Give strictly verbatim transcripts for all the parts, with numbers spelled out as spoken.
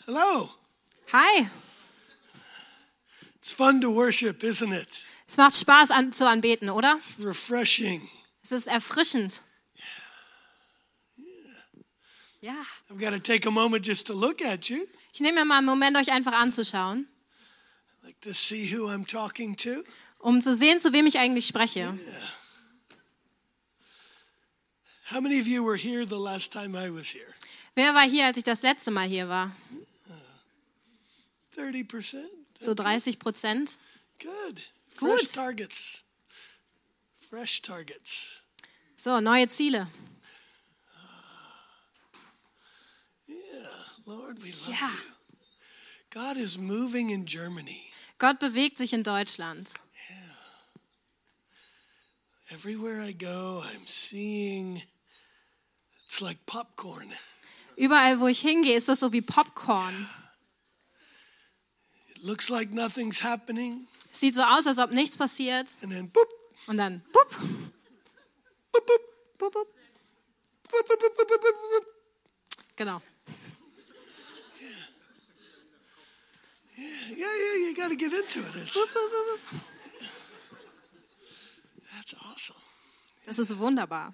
Hello. Hi. It's fun to worship, isn't it? Es macht Spaß an, zu anbeten, oder? It's refreshing. Es ist erfrischend. Ja. I've got to take a moment just to look at you. Ich nehme mir mal einen Moment, euch einfach anzuschauen, I'd like to see who I'm talking to. um zu sehen, zu wem ich eigentlich spreche. Yeah. How many of you were here the last time I was here? Wer war hier, als ich das letzte Mal hier war? thirty percent. So dreißig Prozent. Good. Gut. Fresh targets. Fresh targets. So, neue Ziele. Yeah, Lord, we love Ja. you. God is moving in Germany. Gott bewegt sich in Deutschland. Everywhere I go, I'm seeing, it's like popcorn. Überall, wo ich hingehe, ist das so wie Popcorn. It looks like nothing's happening, Es sieht so aus, als ob nichts passiert. and then boop, Und dann, bup, boop, boop, bup, bup. boop, boop, boop, boop, boop, boop. Genau. Yeah, yeah, you got to get into it. It's, Bup, bup, bup, bup. that's awesome. Das ist wunderbar.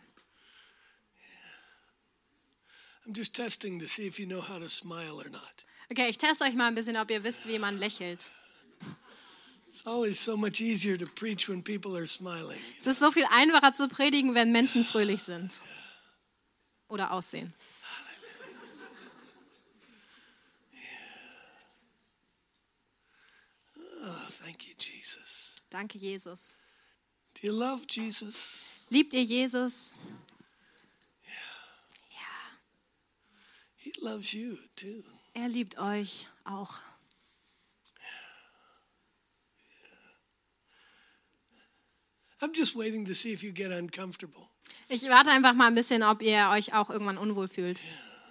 I'm just testing to see if you know how to smile or not. Okay, ich teste euch mal ein bisschen, ob ihr wisst, wie man lächelt. It's always so much easier to preach when people are smiling. Es ist so viel einfacher zu predigen, wenn Menschen fröhlich sind. Oder aussehen. Oh, thank you, Jesus. Danke, Jesus. Do you love Jesus? Liebt ihr Jesus? He loves you too. Er liebt euch auch. I'm just waiting to see if you get uncomfortable. Ich warte einfach mal ein bisschen, ob ihr euch auch irgendwann unwohl fühlt.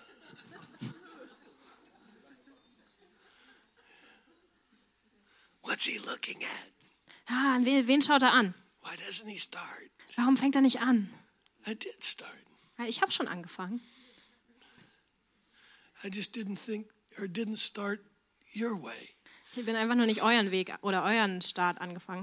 What's he looking at? Ah, an wen, wen schaut er an? Why doesn't he start? Warum fängt er nicht an? I did start. Ja, ich habe schon angefangen. I just didn't think or didn't start your way. Ich bin einfach nur nicht euren Weg oder euren Start angefangen.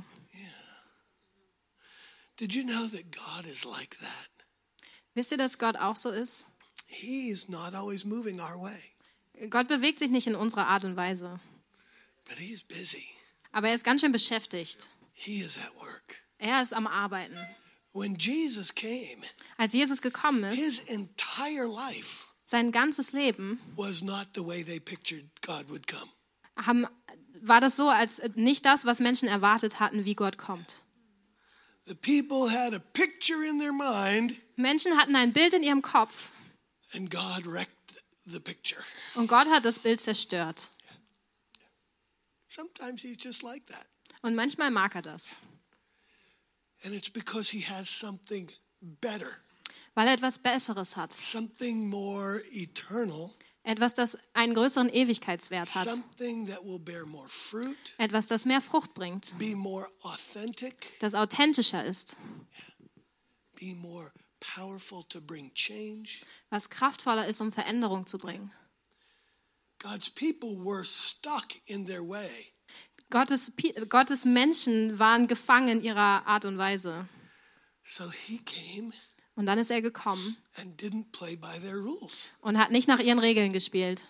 Did you know that God is like that? Wisst ihr, dass Gott auch so ist? He is not always moving our way, Gott bewegt sich nicht in unserer Art und Weise. but he's busy. Aber er ist ganz schön beschäftigt. He is at work. Er ist am Arbeiten. When Jesus came, Als Jesus gekommen ist, his entire life sein ganzes Leben, was not the way they pictured God would come. haben, war das so, als nicht das, was Menschen erwartet hatten, wie Gott kommt. The people had a picture in their mind, Menschen hatten ein Bild in ihrem Kopf and God wrecked the picture. und Gott hat das Bild zerstört. Sometimes he's just like that. Und manchmal mag er das, And it's because he has something better, weil er etwas Besseres hat. something more eternal, Etwas, das einen größeren Ewigkeitswert hat. something that will bear more fruit, Etwas, das mehr Frucht bringt, be more authentic, das authentischer ist, be more powerful to bring change. was kraftvoller ist, um Veränderung zu bringen. God's people were stuck in their way. Gottes, Gottes Menschen waren gefangen in ihrer Art und Weise. So he came Und dann ist er gekommen and didn't play by their rules. und hat nicht nach ihren Regeln gespielt.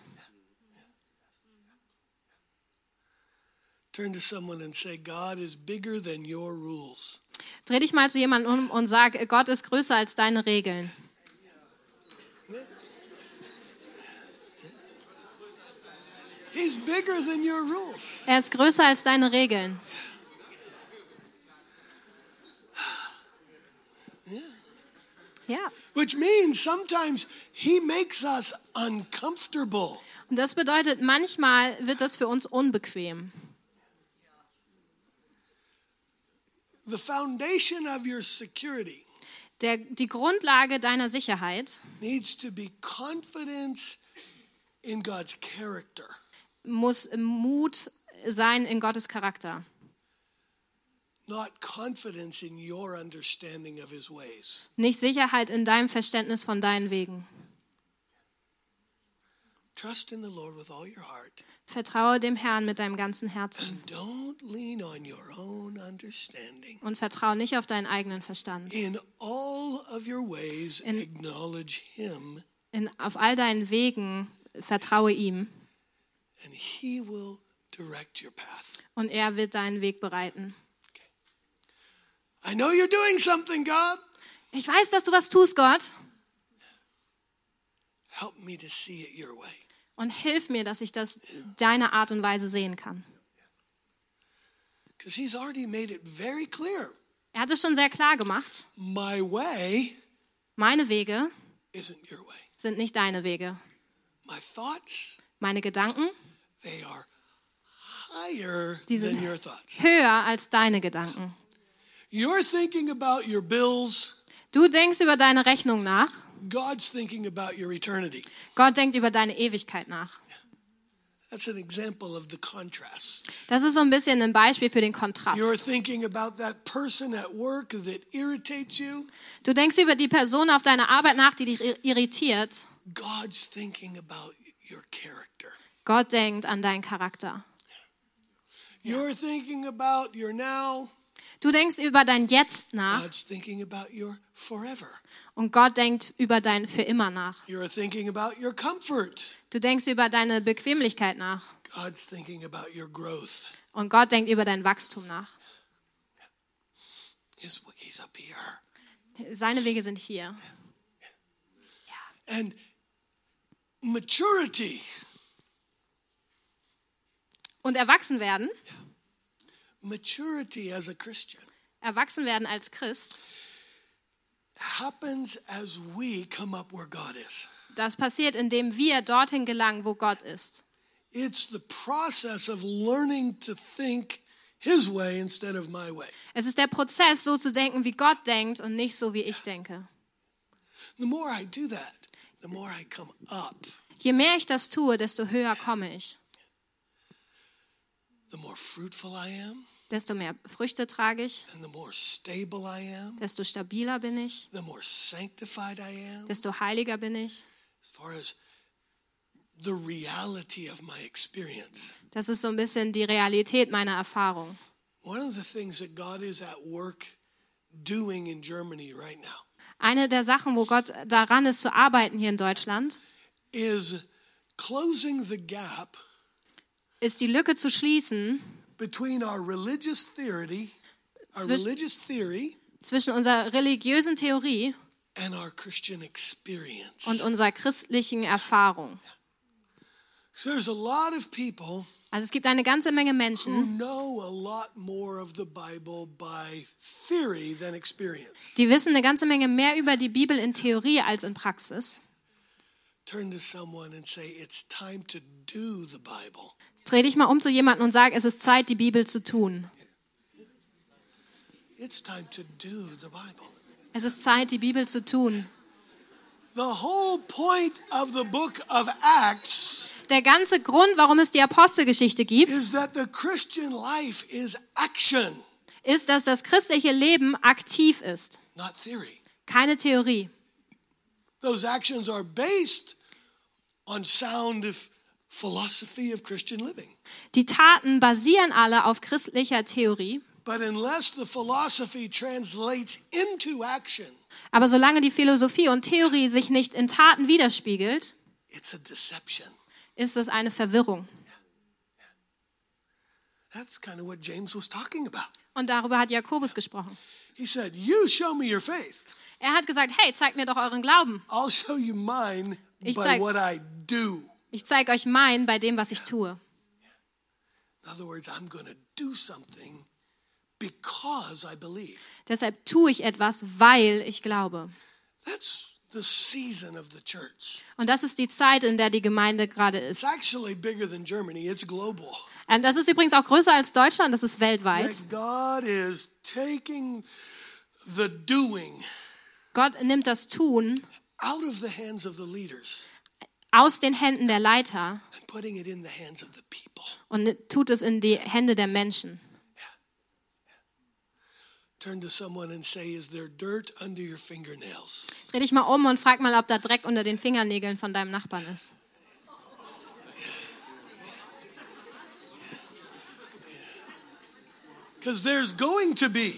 Turn to someone and say, God is bigger than your rules. Dreh dich mal zu jemandem um und sag, Gott ist größer als deine Regeln. He's bigger than your rules. Er ist größer als deine Regeln. Ja. Which means sometimes he makes us uncomfortable. Und das bedeutet, manchmal wird das für uns unbequem. The foundation of your security Der, die Grundlage deiner Sicherheit needs to be confidence in God's character. muss Mut sein in Gottes Charakter. Not confidence in your understanding of his ways. Nicht Sicherheit in deinem Verständnis von deinen Wegen. Trust in the Lord with all your heart. Vertraue dem Herrn mit deinem ganzen Herzen. And don't lean on your own understanding. Und vertraue nicht auf deinen eigenen Verstand. In all of your ways, In- acknowledge him, In, auf all deinen Wegen vertraue ihm and he will direct your path. und er wird deinen Weg bereiten. I know you're doing something, God. Ich weiß, dass du was tust, Gott. Help me to see it your way. Und hilf mir, dass ich das deine Art und Weise sehen kann. Because he's already made it very clear. Er hat es schon sehr klar gemacht. My way Meine Wege isn't your way. sind nicht deine Wege. My thoughts, Meine Gedanken, they are higher die sind than your thoughts. höher als deine Gedanken. You're thinking about your bills. Du denkst über deine Rechnung nach. God's thinking about your eternity. Gott denkt über deine Ewigkeit nach. That's an example of the contrast. Das ist so ein bisschen ein Beispiel für den Kontrast. You're thinking about that person at work that irritates you. Du denkst über die Person auf deiner Arbeit nach, die dich irritiert. God's thinking about your character. Gott denkt an deinen Charakter. You're thinking about your now. Du denkst über dein Jetzt nach God's thinking about your forever. und Gott denkt über dein Für immer nach. You're thinking about your comfort. Du denkst über deine Bequemlichkeit nach God's thinking about your growth. und Gott denkt über dein Wachstum nach. His, he's up here. Seine Wege sind hier. And maturity, Und erwachsen werden, maturity as a Christian erwachsen werden als Christ, happens as we come up where God is. das passiert, indem wir dorthin gelangen, wo Gott ist. It's the process of learning to think his way instead of my way. Es ist der Prozess, so zu denken, wie Gott denkt und nicht so, wie ich denke. The more I do that, the more I come up. Je mehr ich das tue, desto höher komme ich. The more fruitful I am, Desto mehr Früchte trage ich, and the more stable I am, desto stabiler bin ich, the more sanctified I am, desto heiliger bin ich. as far as the reality of my experience. Das ist so ein bisschen die Realität meiner Erfahrung. One of the things that God is at work doing in Germany right now Eine der Sachen, wo Gott daran ist zu arbeiten hier in Deutschland, is closing the gap ist die Lücke zu schließen between our religious theory, our Zwisch- religious theory zwischen unserer religiösen Theorie and our Christian experience. und unserer christlichen Erfahrung. So there's a lot of people Also es gibt eine ganze Menge who Menschen, know a lot more of the Bible by theory than experience. die wissen eine ganze Menge mehr über die Bibel in Theorie als in Praxis. Turn to someone and say, it's time to do the Bible. Dreh dich mal um zu jemandem und sag, es ist Zeit, die Bibel zu tun. It's time to do the Bible. Es ist Zeit, die Bibel zu tun. The whole point of the book of Acts Der ganze Grund, warum es die Apostelgeschichte gibt, is that the Christian life is action, ist, dass das christliche Leben aktiv ist, not theory. keine Theorie. Those actions are based on sound of philosophy of Christian living. Die Taten basieren alle auf christlicher Theorie, But unless the philosophy translates into action, aber solange die Philosophie und Theorie sich nicht in Taten widerspiegelt, it's a deception. ist es eine Verwirrung. That's kind of what James was talking about. Und darüber hat Jakobus gesprochen. He said, you show me your faith. Er hat gesagt, hey, zeigt mir doch euren Glauben. I'll show you mine Ich by zeig- what I do. Ich zeige euch meinen bei dem, was ich tue. In other words, I'm going to do something because I believe. Deshalb tue ich etwas, weil ich glaube. That's the season of the church. Und das ist die Zeit, in der die Gemeinde gerade It's ist. actually bigger than Germany. It's global. Und das ist übrigens auch größer als Deutschland, das ist weltweit. That God is taking the doing Gott nimmt das Tun out of the hands of the leaders aus den Händen der Leiter and putting it in the hands of the people. und tut es in die Hände der Menschen. Turn to someone and say, is there dirt under your fingernails? Dreh dich mal um und frag mal, ob da Dreck unter den Fingernägeln von deinem Nachbarn ist. Because there's going to be.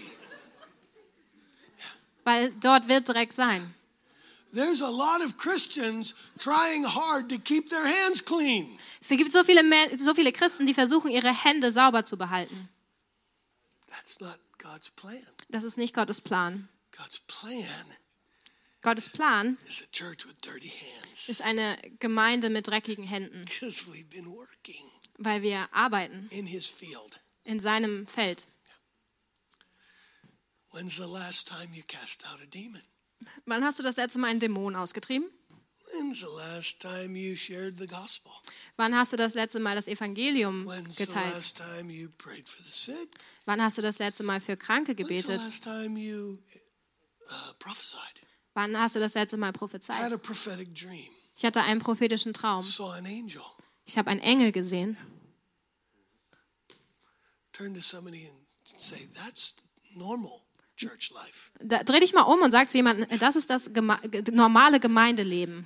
Weil dort wird Dreck sein. There's a lot of Christians trying hard to keep their hands clean. Es gibt so viele, so viele Christen, die versuchen, ihre Hände sauber zu behalten. That's not God's plan. Das ist nicht Gottes Plan. God's plan Gottes Plan is a church with dirty hands. ist eine Gemeinde mit dreckigen Händen, Because we've been working weil wir arbeiten in his field. in seinem Feld. When's the last time you cast out a demon? Wann hast du das letzte Mal einen Dämon ausgetrieben? When's the last time you shared the gospel? Wann hast du das letzte Mal das Evangelium When's the geteilt? last time you prayed for the sick? Wann hast du das letzte Mal für Kranke When's the gebetet? last time you uh, prophesied? Wann hast du das letzte Mal Had prophezeit? a prophetic dream. Ich hatte einen prophetischen Traum. Saw an angel. Ich habe einen Engel gesehen. Turn to somebody and say, that's normal church life. Da, dreh dich mal um und sag zu jemandem, das ist das geme normale Gemeindeleben.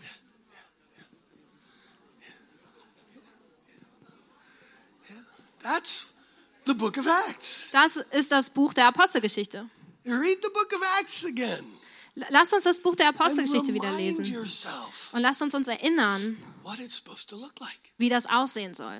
That's the book of Acts. Das ist das Buch der Apostelgeschichte. You read the book of Acts again. L- Lasst uns das Buch der And Apostelgeschichte wieder remind lesen. yourself Und lasst uns uns erinnern, what it's supposed to look like. wie das aussehen soll.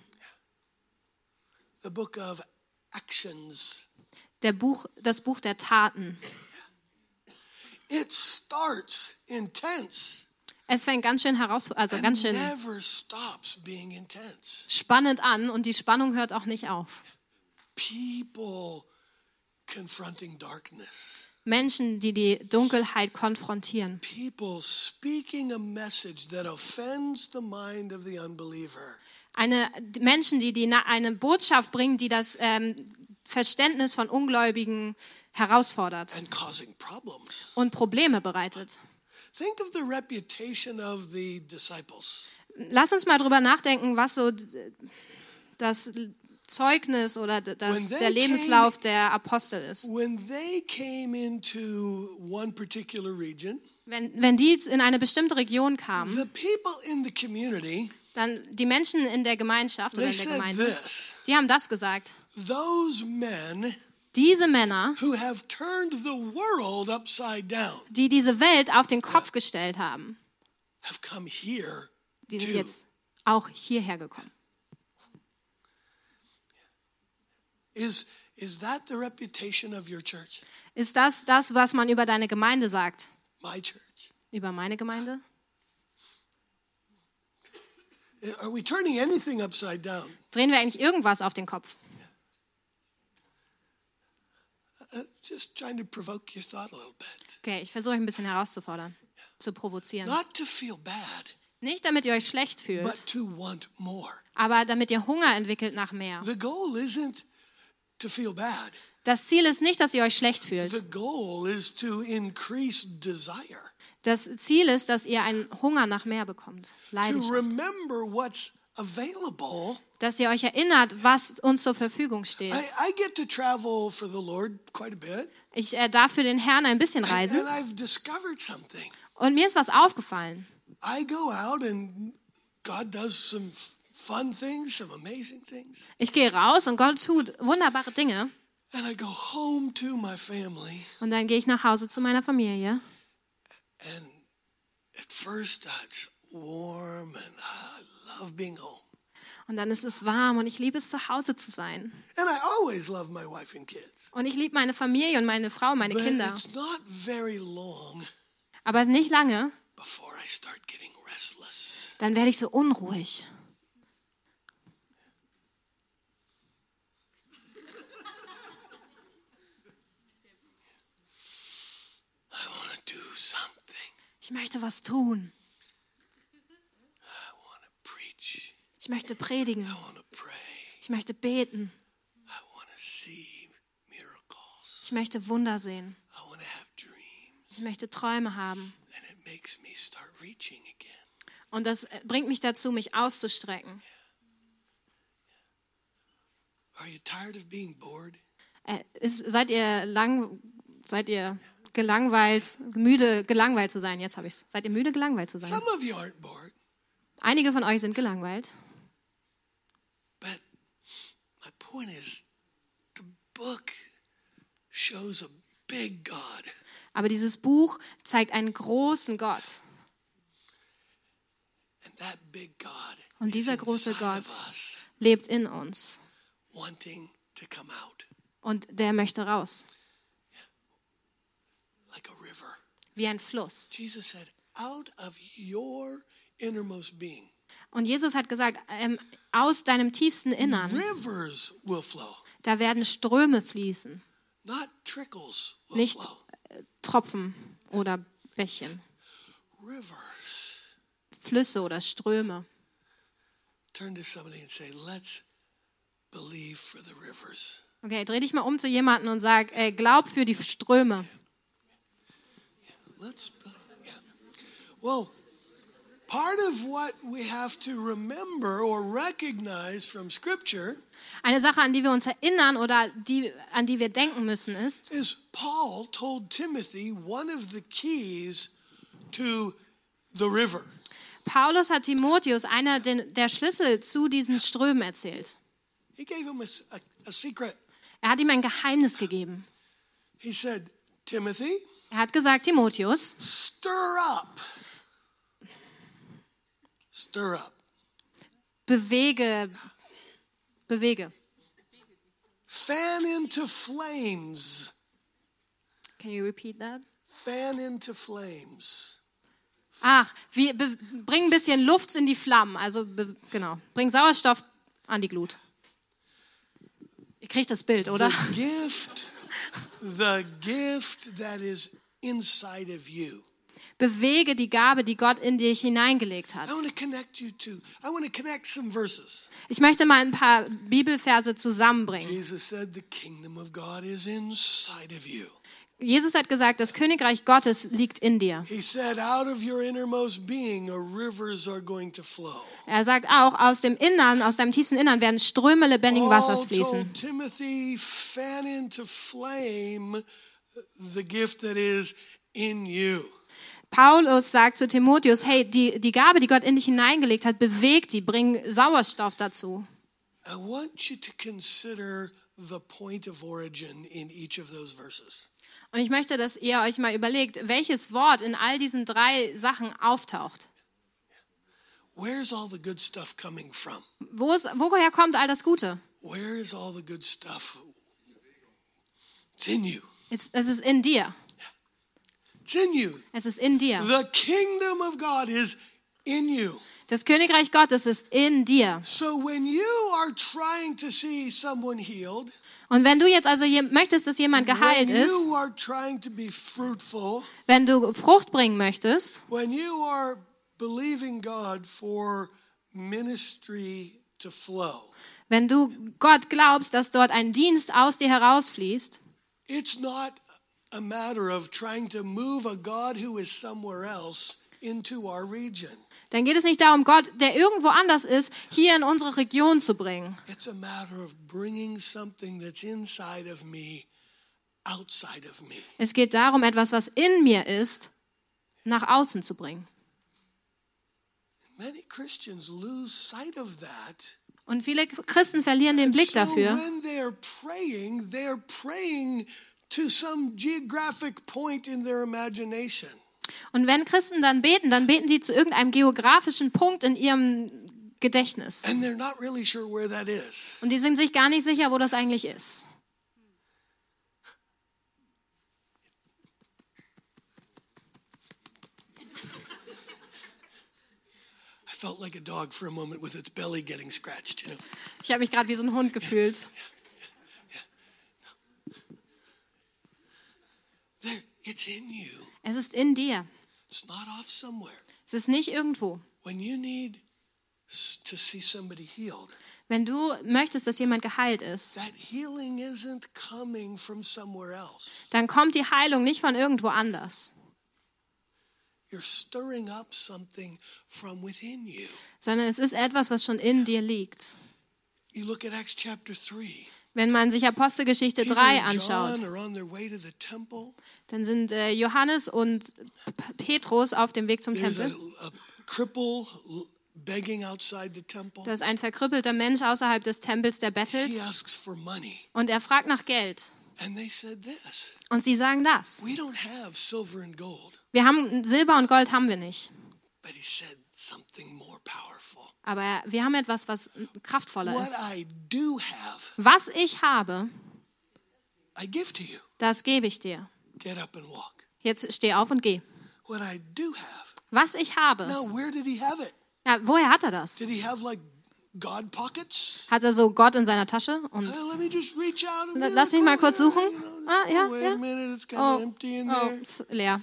The book of Actions. Der Buch, das Buch der Taten. It starts intense Es fängt ganz schön heraus, also ganz and schön never stops being intense. spannend an und die Spannung hört auch nicht auf. People confronting darkness. Menschen, die die Dunkelheit konfrontieren. People speaking a message that offends the mind of the unbeliever. Eine, Menschen, die, die na- eine Botschaft bringen, die das ähm, Verständnis von Ungläubigen herausfordert And causing problems. und Probleme bereitet. Think of the reputation of the disciples. Lass uns mal drüber nachdenken, was so d- das Zeugnis oder d- das, When they der Lebenslauf der Apostel ist. When they came into one particular region, Wenn, wenn die in eine bestimmte Region kamen, the people in the community, dann die Menschen in der Gemeinschaft oder they in der said Gemeinde, this, die haben das gesagt. those men Diese Männer, who have turned the world upside down die diese Welt auf den Kopf gestellt haben, have come here die sind too. jetzt auch hierher gekommen. Is, is that the reputation of your church? Ist das das, was man über deine Gemeinde sagt? My church? Über meine Gemeinde? Are we turning anything upside down? Drehen wir eigentlich irgendwas auf den Kopf? Uh, just trying to provoke your thought a little bit. Okay, ich versuche euch ein bisschen herauszufordern, zu provozieren. Not to feel bad, Nicht, damit ihr euch schlecht fühlt, but to want more. aber damit ihr Hunger entwickelt nach mehr. The goal isn't to feel bad. Das Ziel ist nicht, dass ihr euch schlecht fühlt. The goal is to increase desire, Das Ziel ist, dass ihr einen Hunger nach mehr bekommt. to Leidenschaft. remember what's available. Dass ihr euch erinnert, was uns zur Verfügung steht. I, I get to travel for the Lord quite a bit, Ich äh, darf für den Herrn ein bisschen and reisen. I've discovered something. Und mir ist was aufgefallen. I go out and God does some f- fun things, some amazing things. Ich gehe raus und Gott tut wunderbare Dinge. And I go home to my family, Und dann gehe ich nach Hause zu meiner Familie. and at first it's warm and I love being home. Und dann ist es warm und ich liebe es, zu Hause zu sein. And I always love my wife and kids. Und ich liebe meine Familie und meine Frau, meine But Kinder. it's not very long Aber nicht lange, before I start getting restless. dann werde ich so unruhig. I want to do something. Ich möchte was tun. I want to preach. Ich möchte predigen. I want to pray. Ich möchte beten. I want to see miracles. Ich möchte Wunder sehen. I want to have dreams. Ich möchte Träume haben. And it makes me start reaching again. Und das bringt mich dazu, mich auszustrecken. Are you tired of being bored? Äh, ist, seid ihr lang, seid ihr gelangweilt, müde, gelangweilt zu sein? Jetzt habe ich's. Seid ihr müde, gelangweilt zu sein? Some of you aren't bored, Einige von euch sind gelangweilt. but my point is to book shows a big God. Aber dieses Buch zeigt einen großen Gott. And that big God Und dieser is große inside Gott of us, lebt in uns. wanting to come out Und der möchte raus. like a river. Wie ein Fluss. Jesus said, out of your innermost being, Und Jesus hat gesagt, ähm, aus deinem tiefsten Innern, rivers will flow. da werden Ströme fließen. Not trickles will Nicht flow. äh, Tropfen oder Bächen. Rivers. Flüsse oder Ströme. Turn to somebody and say, let's believe for the rivers. Okay, dreh dich mal um zu jemandem und sag, äh, glaub für die Ströme. Let's believe. Yeah. Well, part of what we have to remember or recognize from Scripture Eine Sache, an die wir uns erinnern oder die, an die wir denken müssen, ist, is Paul told Timothy one of the keys to the river. Paulus hat Timotheus einer der Schlüssel zu diesen Strömen erzählt. He gave him a, a, a secret. Er hat ihm ein Geheimnis gegeben. He said, Timothy, Er hat gesagt, Timotheus, stir up. Stir up. bewege, bewege. Fan into flames. Can you repeat that? Fan into flames. Ach, wie, be, bring ein bisschen Luft in die Flammen. Also, be, genau, bring Sauerstoff an die Glut. Ihr kriegt das Bild, oder? The gift, the gift that is inside of you. Bewege die Gabe, die Gott in dich hineingelegt hat. I want to connect you to, I want to connect some verses. Ich möchte mal ein paar Bibelverse zusammenbringen. Jesus said the kingdom of God is inside of you. Jesus hat gesagt, das Königreich Gottes liegt in dir. He said out of your innermost being rivers are going to flow. Er sagt auch, aus dem Innern, aus deinem tiefsten Innern werden Ströme lebendigen Wassers Paul fließen. told Timothy, fan into flame the gift that is in you. Paulus sagt zu Timotheus, hey, die, die Gabe, die Gott in dich hineingelegt hat, bewegt die, bring Sauerstoff dazu. I want you to consider the point of origin in each of those verses. Und ich möchte, dass ihr euch mal überlegt, welches Wort in all diesen drei Sachen auftaucht. Where's all the good stuff coming from? Wo ist, woher kommt all das Gute? Where is all the good stuff? It's in you. Es, es ist in dir. It's in you. Es ist in dir. The kingdom of God is in you. Das Königreich Gottes ist in dir. So when you are trying to see someone healed, Und wenn du jetzt also je, möchtest, dass jemand geheilt when ist, you are trying to be fruitful, wenn du Frucht bringen möchtest, when you are believing God for ministry to flow, wenn du Gott glaubst, dass dort ein Dienst aus dir herausfließt, it's not a matter of trying to move a God who is somewhere else into our region. dann geht es nicht darum, Gott, der irgendwo anders ist, hier in unsere Region zu bringen. It's a matter of bringing something that's inside of me outside of me. Es geht darum, etwas, was in mir ist, nach außen zu bringen. Many Christians lose sight of that. Und viele Christen verlieren den Blick So dafür. when they're praying, they're praying to some geographic point in their imagination. Und wenn Christen dann beten, dann beten sie zu irgendeinem geografischen Punkt in ihrem Gedächtnis. And they're not really sure where that is. Und die sind sich gar nicht sicher, wo das eigentlich ist. I felt like a dog for a moment with its belly getting scratched, you know. Ich habe mich gerade wie so ein Hund gefühlt. There, it's in you. Es ist in dir. It's not off somewhere. Es ist nicht irgendwo. When you need s- to see somebody healed, Wenn du möchtest, dass jemand geheilt ist, that healing isn't coming from somewhere else. dann kommt die Heilung nicht von irgendwo anders, You're stirring up something from within you. sondern es ist etwas, was schon in dir liegt. You look at Acts chapter three. Wenn man sich Apostelgeschichte Peter drei and anschaut, John are on their way to the temple. dann sind äh, Johannes und P- Petrus auf dem Weg zum There's a, Tempel. a cripple begging outside the temple. Da ist ein verkrüppelter Mensch außerhalb des Tempels, der bettelt. He asks for money. Und er fragt nach Geld. And they said this. Und sie sagen das. We don't have silver and gold. Wir haben Silber und Gold haben wir nicht. But he said something more powerful. Aber wir haben etwas, was kraftvoller What ist. I do have, Was ich habe, I give to you. das gebe ich dir. Get up and walk. Jetzt steh auf und geh. What I do have. Was ich habe. Now, where did he have it? Ja, woher hat er das? Did he have like God pockets? Hat er so Gott in seiner Tasche? Und Uh, let me just reach out and lass mich mal kurz suchen. You know, Ah, ja, oh, wait ja. a minute, it's kind Oh, of empty in oh, there. ist leer.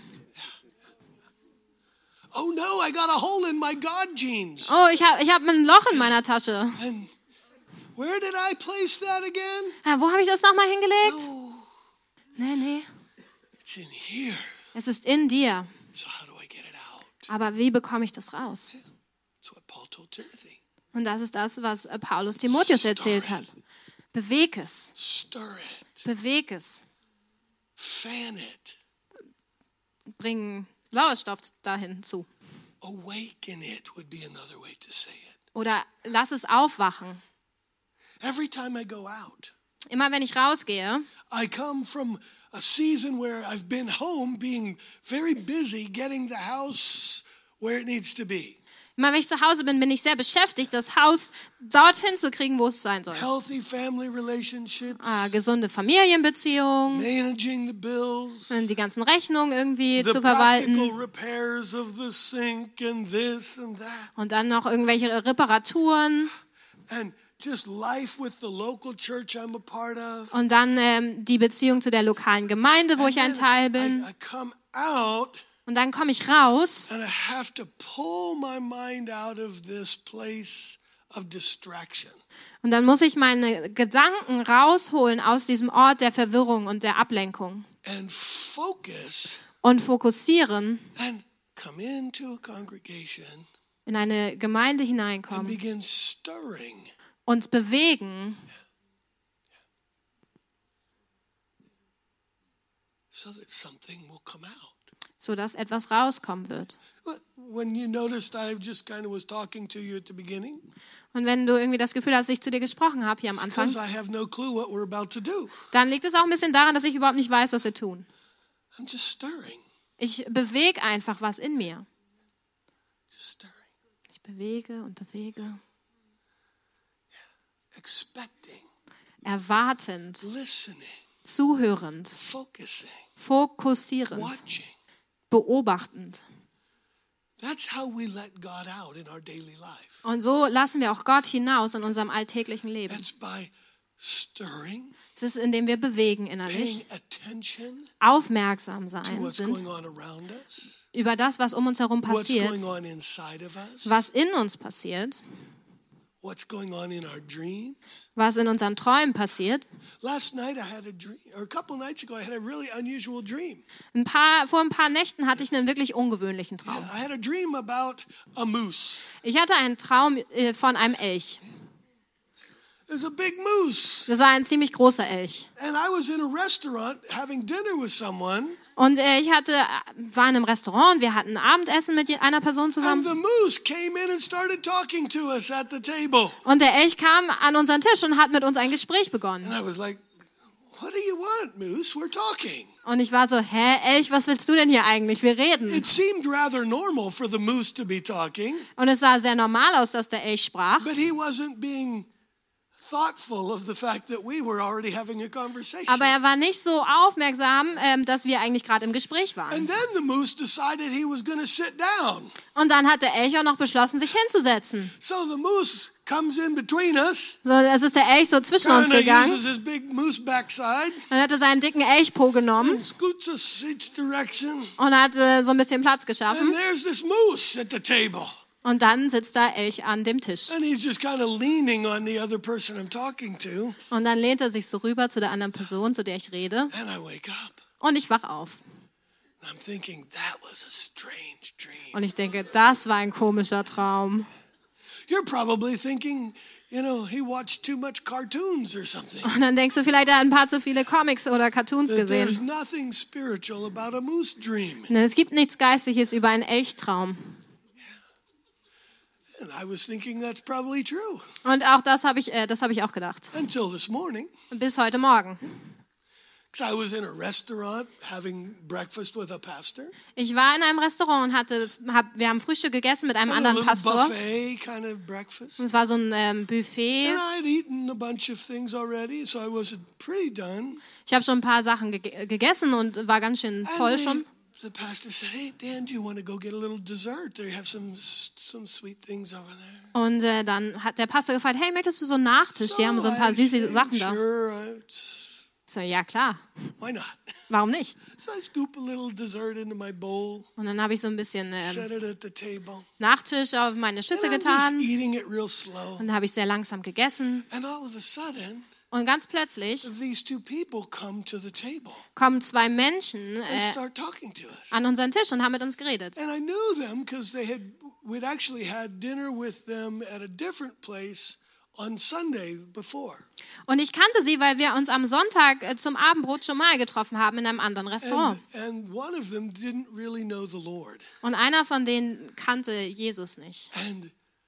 Oh no, I got a hole in my God jeans. Oh, ich habe ich hab ein Loch in meiner Tasche. And where did I place that again? Ja, wo habe ich das nochmal hingelegt? Oh, Nee, nee. it's in here. Es ist in dir. So how do I get it out? Aber wie bekomme ich das raus? That's what Paul told Timothy. Und das ist das, was Paulus Timotheus erzählt hat. Beweg es. Stir it. Beweg es. Fan it. Bring Sauerstoff dahin zu. Awaken it would be another way to say it. Oder lass es aufwachen. Every time I go out, Immer wenn ich rausgehe, I come from a season where I've been home being very busy getting the house where it needs to be. immer wenn ich zu Hause bin, bin ich sehr beschäftigt, das Haus dorthin zu kriegen, wo es sein soll. Healthy family relationships, Ah, gesunde Familienbeziehungen, managing the bills, die ganzen Rechnungen irgendwie the zu practical verwalten repairs of the sink and this and that. und dann noch irgendwelche Reparaturen And just life with the local church I'm a part of. und dann ähm, die Beziehung zu der lokalen Gemeinde, wo ich ein And Teil then bin. I, I come out Und dann komme ich raus and I have to pull my mind out of this place of distraction. und dann muss ich meine Gedanken rausholen aus diesem Ort der Verwirrung und der Ablenkung And focus und fokussieren, and come into a congregation in eine Gemeinde and hineinkommen begin stirring. und bewegen, So that something will come out. sodass etwas rauskommen wird. When you noticed I just kind of was talking to you at the beginning, Und wenn du irgendwie das Gefühl hast, dass ich zu dir gesprochen habe hier am Anfang, because I have no clue what we're about to do. dann liegt es auch ein bisschen daran, dass ich überhaupt nicht weiß, was wir tun. I'm just stirring, Ich bewege einfach was in mir. just stirring, Ich bewege und bewege. expecting, Erwartend, listening, zuhörend, focusing, fokussierend, watching. beobachtend. That's how we let God out in our daily life. Und so lassen wir auch Gott hinaus in unserem alltäglichen Leben. That's by stirring, Es ist, indem wir bewegen innerlich, paying attention aufmerksam to sein what's sind going on around us, über das, was um uns herum what's passiert, going on inside of us, was in uns passiert, what's going on in our dreams. was in unseren Träumen passiert. Last night I had a dream, or a couple nights ago I had a really unusual dream. Ein paar, vor ein paar Nächten hatte ich einen wirklich ungewöhnlichen Yeah, Traum. I had a dream about a moose. Ich hatte einen Traum äh, von einem Elch. There's a big moose. Das war ein ziemlich großer Elch. And I was in a restaurant having dinner with someone, Und äh, ich hatte, war in einem Restaurant, wir hatten Abendessen mit je- einer Person and zusammen. the moose came in and started talking to us at the table. Und der Elch kam an unseren Tisch und hat mit uns ein Gespräch begonnen. And I was like, what do you want, moose? We're talking. Und ich war so, hä, Elch, was willst du denn hier eigentlich? Wir reden. It seemed rather normal for the moose to be talking, Und es sah sehr normal aus, dass der Elch sprach. but he wasn't being thoughtful of the fact that we were already having a conversation. Aber er war nicht so aufmerksam, ähm, dass wir eigentlich gerade im Gespräch waren. And then the moose decided he was going to sit down. Und dann hat der Elch auch noch beschlossen, sich hinzusetzen. So the moose comes in between us, So, es ist der Elch so zwischen uns kind of gegangen. uses his big moose backside, Dann hat er seinen dicken Elchpo genommen and scoots us each direction. und hat äh, so ein bisschen Platz And geschaffen. there's this moose at the table. Und dann sitzt da Elch an dem Tisch. And he's just kind of leaning on the other person I'm talking to. Und dann lehnt er sich so rüber zu der anderen Person, zu der ich rede. And I wake up. Und ich wach auf. And I'm thinking, that was a strange dream. Und ich denke, das war ein komischer Traum. You're probably thinking, you know, he watched too much cartoons or something. Und dann denkst du, vielleicht hat er ein paar zu viele Comics oder Cartoons That there's gesehen. nothing spiritual about a moose dream. Ne, Es gibt nichts Geistliches über einen Elchtraum. And I was thinking that's probably true. Und auch das habe ich, äh, das habe ich auch gedacht. Until this morning. Bis heute Morgen. Because I was in a restaurant having breakfast with a pastor. Ich war in einem Restaurant und hatte, hab, wir haben Frühstück gegessen mit einem Kind of a anderen little Pastor. buffet kind of breakfast. Und es war so ein ähm, Buffet. And I'd eaten a bunch of things already, so I was pretty done. Ich habe schon ein paar Sachen ge- gegessen und war ganz schön voll And they, schon. the pastor said, "Hey Dan, do you want to go get a little dessert? They have some some sweet things over there." Und äh, dann hat der Pastor gefragt, hey, möchtest du so einen Nachtisch? Die haben so ein I paar süße said, Sachen da. Sure, I, Ich so, ja klar, why not? warum nicht? So I scoop a little dessert into my bowl, Und dann habe ich so ein bisschen set ähm, it at the table, Nachtisch auf meine and Schüssel I'm just getan. eating it real slow. Und dann habe ich sehr langsam gegessen. And all of a sudden, Und ganz plötzlich these two people come to the table kommen zwei Menschen and äh, start talking to us. an unseren Tisch und haben mit uns geredet. And I knew them because they had we'd actually had dinner with them at a different place on Sunday before. Und ich kannte sie, weil wir uns am Sonntag äh, zum Abendbrot schon mal getroffen haben in einem anderen Restaurant. And, and one of them didn't really know the Lord. Und einer von denen kannte Jesus nicht. And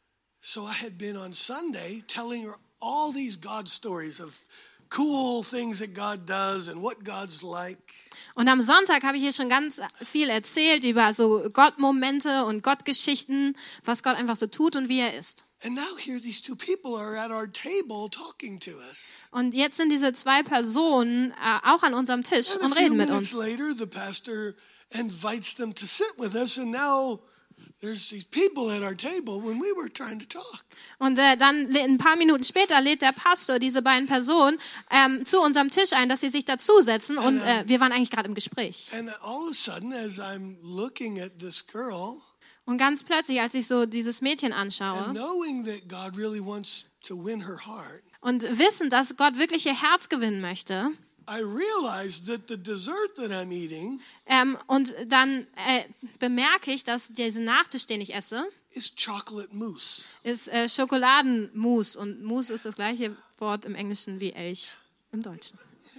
so I had been on Sunday telling her all these God stories of cool things that God does and what God's like. Und am Sonntag habe ich hier schon ganz viel erzählt über so Gottmomente und Gottgeschichten, was Gott einfach so tut und wie er ist. And now here these two people are at our table talking to us. Und jetzt sind diese zwei Personen äh, auch an unserem Tisch And und a few reden mit minutes uns. later, the pastor invites them to sit with us, and now there's these people at our table when we were trying to talk. Und äh, dann lä- ein paar Minuten später lädt der Pastor diese beiden Personen ähm, zu unserem Tisch ein, dass sie sich dazusetzen. Und äh, wir waren eigentlich gerade im Gespräch. And all of a sudden, as I'm looking at this girl, Und ganz plötzlich, als ich so dieses Mädchen and anschaue knowing that God really wants to win her heart, und wissen, dass Gott wirklich ihr Herz gewinnen möchte, I realized that the dessert that I'm eating ähm, und dann äh, bemerke ich, dass dieser Nachtisch, den ich esse, is chocolate mousse. ist äh, Schokoladenmus. Und Mousse ist das gleiche Wort im Englischen wie Elch im Deutschen.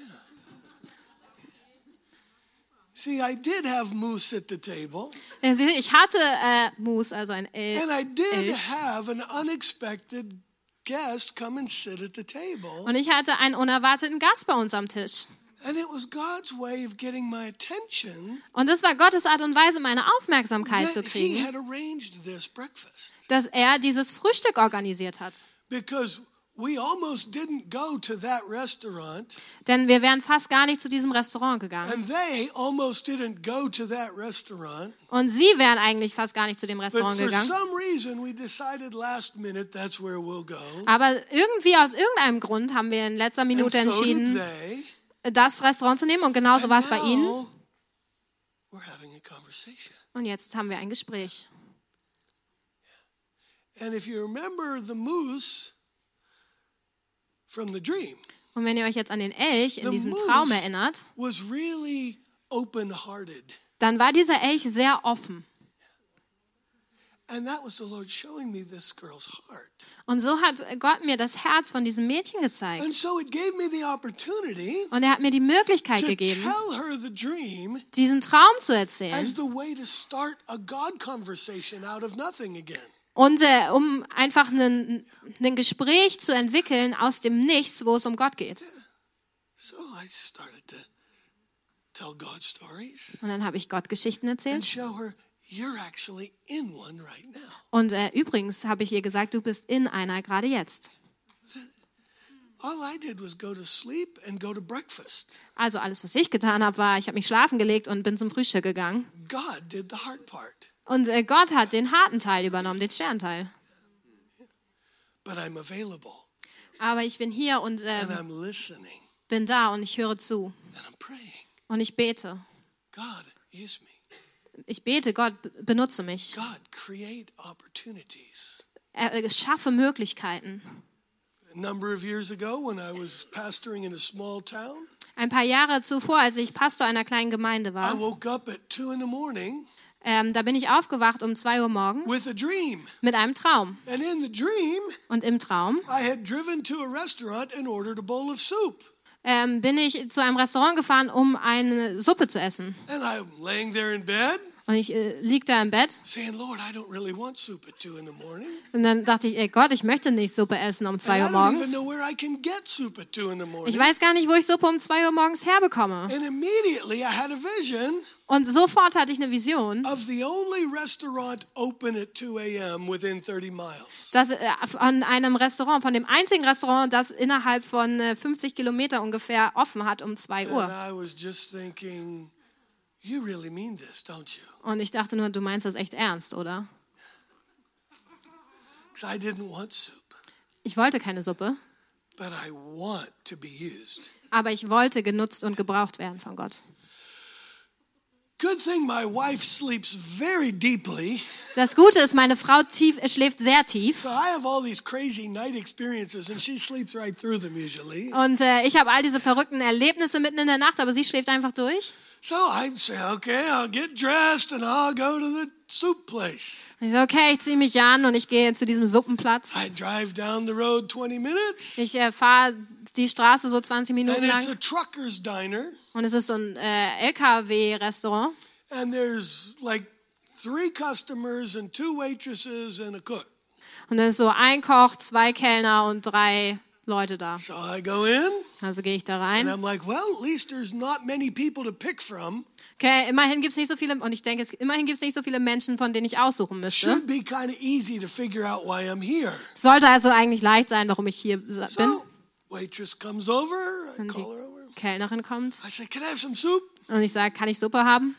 See, I did have mousse at the table, Ja, sieh, ich hatte äh, Mousse, also ein El and I did Elch. have an unexpected guest come and sit at the table. Und ich hatte einen unerwarteten Gast bei uns am Tisch. And it was God's way of getting my attention Und das war Gottes Art und Weise, meine Aufmerksamkeit zu that He kriegen, had arranged this breakfast. dass er dieses Frühstück organisiert hat. Because we almost didn't go to that restaurant, Denn wir wären fast gar nicht zu diesem Restaurant gegangen. and they almost didn't go to that restaurant. Und sie wären eigentlich fast gar nicht zu dem But Restaurant for gegangen. some reason, we decided last minute that's where we'll go. Aber irgendwie aus irgendeinem Grund haben wir in letzter And Minute so did entschieden, they. das Restaurant zu nehmen. Und genauso And war es bei ihnen. now we're having a conversation. Und jetzt haben wir ein Gespräch. And if you remember the moose from the dream, Und wenn ihr euch jetzt an den Elch in the diesem Traum moose erinnert, was really open-hearted. dann war dieser Elch sehr offen. And that was the Lord showing me this girl's heart. Und so hat Gott mir das Herz von diesem Mädchen gezeigt. And so it gave me the opportunity Und er hat mir die Möglichkeit to gegeben, tell her the dream diesen Traum zu as erzählen. the way to start a God conversation out of nothing again. Und äh, um einfach ein Gespräch zu entwickeln aus dem Nichts, wo es um Gott geht. So I started to tell God stories Und dann habe ich Gott Geschichten and erzählt. show her you're actually in one right now. Und äh, übrigens habe ich ihr gesagt, du bist in einer gerade jetzt. All I did was go to sleep and go to breakfast. Also alles, was ich getan habe, war, ich habe mich schlafen gelegt und bin zum Frühstück gegangen. God did the hard part. Und äh, Gott hat den harten Teil übernommen, den schweren Teil. But I'm available Aber ich bin hier und äh, and I'm listening bin da und ich höre zu. and I'm praying. Und ich bete. God, use me. Ich bete, Gott, be- benutze mich. God, create opportunities. Er, äh, schaffe Möglichkeiten. A number of years ago, when I was pastoring in a small town, Ein paar Jahre zuvor, als ich Pastor einer kleinen Gemeinde I war, woke up at two in the morning ähm, da bin ich aufgewacht um zwei Uhr morgens with a dream. mit einem Traum. And in the dream, Und im Traum I had driven to a restaurant and ordered a bowl of soup. ähm, bin ich zu einem Restaurant gefahren, um eine Suppe zu essen. And I'm laying there in bed, Und ich äh, lieg da im Bett saying, Lord, I don't really want soup at two in the morning. und dann dachte ich, ey Gott, ich möchte nicht Suppe essen um zwei And Uhr I don't even morgens. know where I can get soup at two in the morning. Ich weiß gar nicht, wo ich Suppe um zwei Uhr morgens herbekomme. And immediately I had a vision Und sofort hatte ich eine Vision, of the only restaurant open at two a.m. within thirty miles. dass äh, an einem Restaurant, von dem einzigen Restaurant, das innerhalb von äh, fünfzig Kilometer ungefähr offen hat um zwei And Uhr. I was just thinking, you really mean this, don't you? Und ich dachte nur, du meinst das echt ernst, oder? Because I didn't want soup, Ich wollte keine Suppe, but I want to be used. aber ich wollte genutzt und gebraucht werden von Gott. Good thing my wife sleeps very deeply. Das Gute ist, meine Frau tief, äh, schläft sehr tief. So I have all these crazy night experiences and she sleeps right through them usually. Und äh, ich habe all diese verrückten Erlebnisse mitten in der Nacht, aber sie schläft einfach durch. So I say, okay, I'll get dressed and I'll go to the soup place. Ich so, okay, ich ziehe mich an und ich gehe zu diesem Suppenplatz. I drive down the road twenty minutes Ich äh, fahre die Straße so zwanzig Minuten and it's lang a trucker's diner und es ist so ein äh, L K W-Restaurant. and there's like three customers and two waitresses and a cook. Und dann ist so ein Koch, zwei Kellner und drei Leute da. So I go in Also gehe ich da and rein. I'm like, well, at least there's not many people to pick from. Okay, immerhin gibt es nicht so viele, und ich denke, es, immerhin gibt es nicht so viele Menschen, von denen ich aussuchen müsste. Should be kind of easy to figure out why I'm here. Sollte also eigentlich leicht sein, warum ich hier bin. So waitress comes over, I Und call die her over. Kellnerin kommt I say, can I have some soup? und ich sage, kann ich Suppe haben?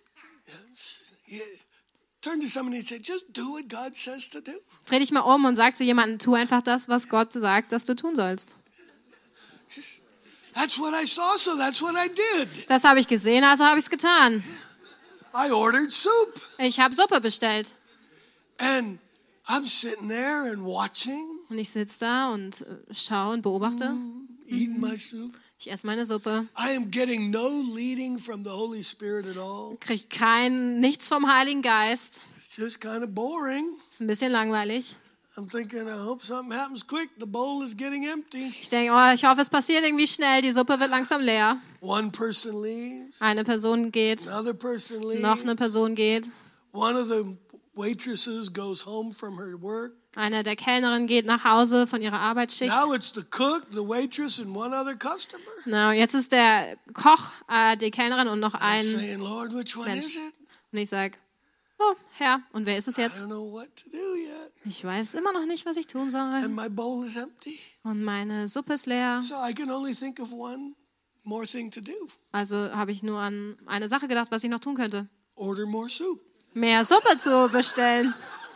Yeah. Turn to somebody and say, just do what God says to do. Dreh dich mal um und sag zu jemandem, tu einfach das, was Gott sagt, dass du tun sollst. Just, that's what I saw, so that's what I did. Das habe ich gesehen, also habe ich es getan. I ordered soup. Ich habe Suppe bestellt. And I'm sitting there and watching, Und ich sitze da und äh, schaue und beobachte. eating my soup. Ich esse meine Suppe. I am getting no leading from the Holy Spirit at all. Kriege kein, nichts vom Heiligen Geist. It's just kind of boring. Ist ein bisschen langweilig. I'm thinking, I hope something happens quick. The bowl is getting empty. Ich denke, oh, ich hoffe, es passiert irgendwie schnell. Die Suppe wird langsam leer. One person leaves. Eine Person geht, Another person leaves. noch eine Person geht. One of the waitresses goes home from her work. Eine der Kellnerinnen geht nach Hause von ihrer Arbeitsschicht. Now it's the cook, the waitress, and one other customer. Na, jetzt ist der Koch, äh, die Kellnerin und noch I'm ein saying, Lord, which one Mensch. is it? Und ich sage, oh, Herr, und wer ist es I jetzt? don't know what to do yet. Ich weiß immer noch nicht, was ich tun soll. And my bowl is empty. Und meine Suppe ist leer. So I can only think of one more thing to do. Also habe ich nur an eine Sache gedacht, was ich noch tun könnte. Order more soup. Mehr Suppe zu bestellen.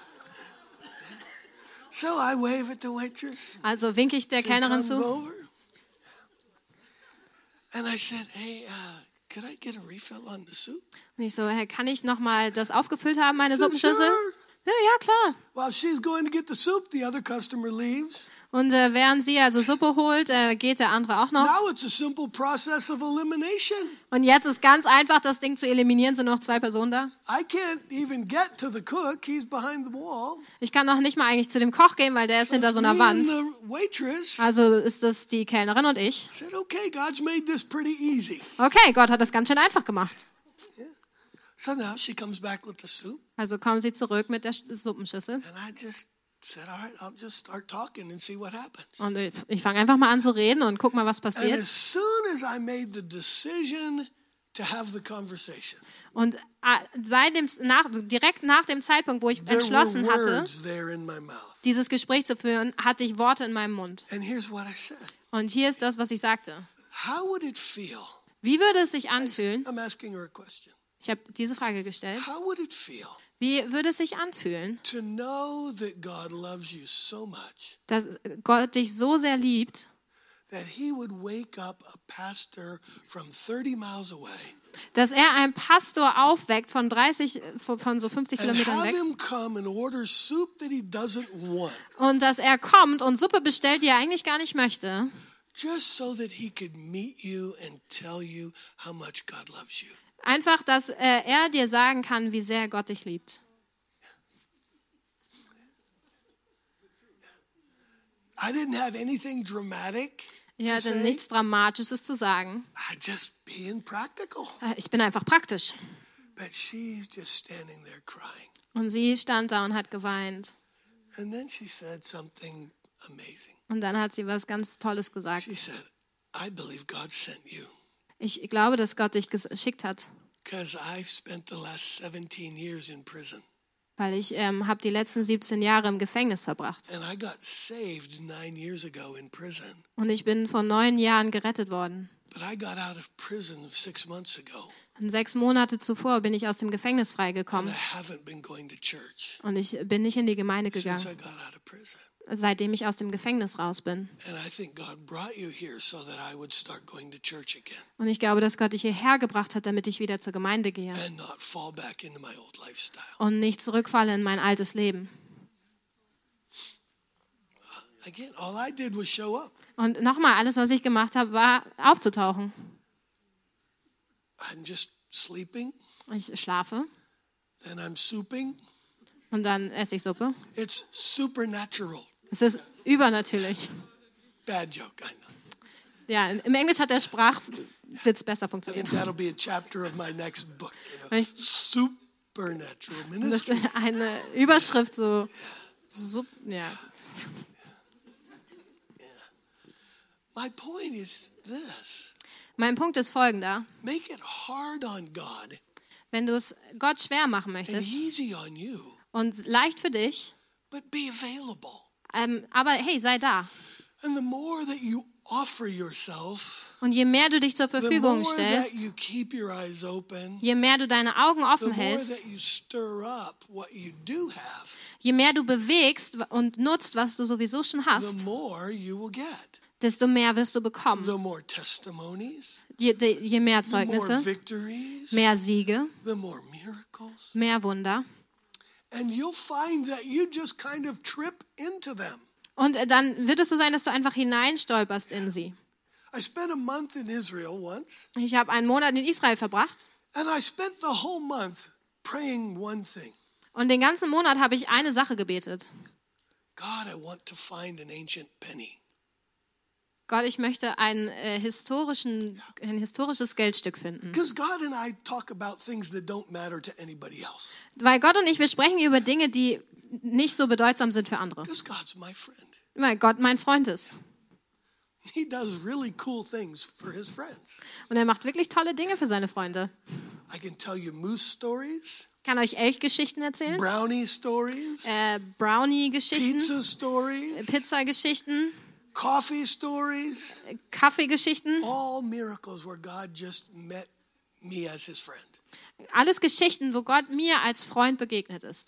So I wave at the waitress. Also winke ich der She Kellnerin comes zu. over. And I said, hey, uh, could I get a refill on the soup? Und ich so, hey, kann ich noch mal das aufgefüllt haben, meine She said, Suppenschüssel? sure. Ja, ja, klar. While she's going to get the soup, the other customer leaves. Und äh, während sie also Suppe holt, äh, geht der andere auch noch. Now it's a simple process of elimination. Und jetzt ist ganz einfach, das Ding zu eliminieren, sind noch zwei Personen da. I can't even get to the cook. He's behind the wall. Ich kann noch nicht mal eigentlich zu dem Koch gehen, weil der ist So hinter it's so einer me Wand. and the waitress. Also ist das die Kellnerin und ich. I said, okay, God's made this pretty easy. Okay, Gott hat das ganz schön einfach gemacht. So now she comes back with the soup. Also kommen sie zurück mit der Sch- Suppenschüssel. And I just said, all right, I'll just start talking and see what happens. Und ich, ich fange einfach mal an zu reden und guck mal, was And passiert. as soon as I made the decision to have the conversation, Und äh, bei dem, nach, direkt nach dem Zeitpunkt, wo ich there entschlossen were hatte, words there in my mouth. dieses Gespräch zu führen, hatte ich Worte in meinem Mund. And here's what I said. Und hier ist das, was ich sagte. How would it feel? Wie würde es sich anfühlen? I'm asking her a question. Ich habe diese Frage gestellt. How would it feel Wie würde es sich anfühlen, to know that God loves you so much dass Gott dich so sehr liebt, that he would wake up a pastor from thirty miles away dass er einen Pastor aufweckt von dreißig, von von so fünfzig and Kilometern have weg him come and order soup that he doesn't want, und dass er kommt und Suppe bestellt, die er eigentlich gar nicht möchte, just so that he could meet you and tell you how much God loves you? einfach, dass äh, er dir sagen kann, wie sehr Gott dich liebt. I didn't have anything dramatic Ich to hatte say. nichts Dramatisches zu sagen. I just being practical. Äh, Ich bin einfach praktisch. But she's just standing there crying. Und sie stand da und hat geweint. And then she said something amazing. Und dann hat sie was ganz Tolles gesagt. She said, I believe God sent you. Ich glaube, dass Gott dich geschickt hat, Because I've spent the last seventeen years in prison. weil ich ähm, habe die letzten siebzehn Jahre im Gefängnis verbracht. And I got saved nine years ago in prison. Und ich bin vor neun Jahren gerettet worden. But I got out of prison six months ago. Und sechs Monate zuvor bin ich aus dem Gefängnis And freigekommen. I haven't been going to church Und ich bin nicht in die Gemeinde since gegangen, I got out of prison. seitdem ich aus dem Gefängnis raus bin. And I think God brought you here so that I would start going to church again Und ich glaube, dass Gott dich hierher gebracht hat, damit ich wieder zur Gemeinde gehe and not fall back into my old lifestyle. und nicht zurückfalle in mein altes Leben. Again, all I did was show up. Und nochmal, alles, was ich gemacht habe, war aufzutauchen. I'm just sleeping, Ich schlafe then I'm souping. und dann esse ich Suppe. It's supernatural. Es ist übernatürlich. Bad joke, I know. Ja, im Englisch hat der Sprachwitz besser I think funktioniert. that'll be a chapter of my next book. You know, Ich- supernatural Das ministry. ist eine Überschrift so, so ja. My point is this. Mein Punkt ist folgender. Make it hard on God Wenn du es Gott schwer machen and möchtest easy on you, und leicht für dich, but be available. ähm, aber hey, sei da. And the more that you offer yourself, Und je mehr du dich zur the Verfügung more that stellst, you keep your eyes open, je mehr du deine Augen the offen more hältst, that you stir up what you do have, je mehr du bewegst und nutzt, was du sowieso schon the hast, more you will get. desto mehr wirst du bekommen. The more testimonies, Je, de- je mehr the more Zeugnisse, victories, mehr Siege, the more miracles. mehr Wunder. And you'll find that you just kind of trip into them. Und äh, dann wird es so sein, dass du einfach hineinstolperst in sie. I spent a month in Israel once, Ich habe einen Monat in Israel verbracht and I spent the whole month praying one thing. und den ganzen Monat habe ich eine Sache gebetet. God, I want to find an ancient penny. Gott, ich möchte ein, äh, historischen, ein historisches Geldstück finden. Because God and I talk about things that don't matter to anybody else. Weil Gott und ich, wir sprechen über Dinge, die nicht so bedeutsam sind für andere. Because God's my friend. Weil Gott mein Freund ist. He does really cool things for his friends. Und er macht wirklich tolle Dinge für seine Freunde. I can tell you moose stories, Ich kann euch Elchgeschichten erzählen, brownie stories, äh, Brownie-Geschichten, pizza stories, Pizza-Geschichten, coffee stories, Kaffeegeschichten. all miracles where God just met me as his friend. Alles Geschichten, wo Gott mir als Freund begegnet ist.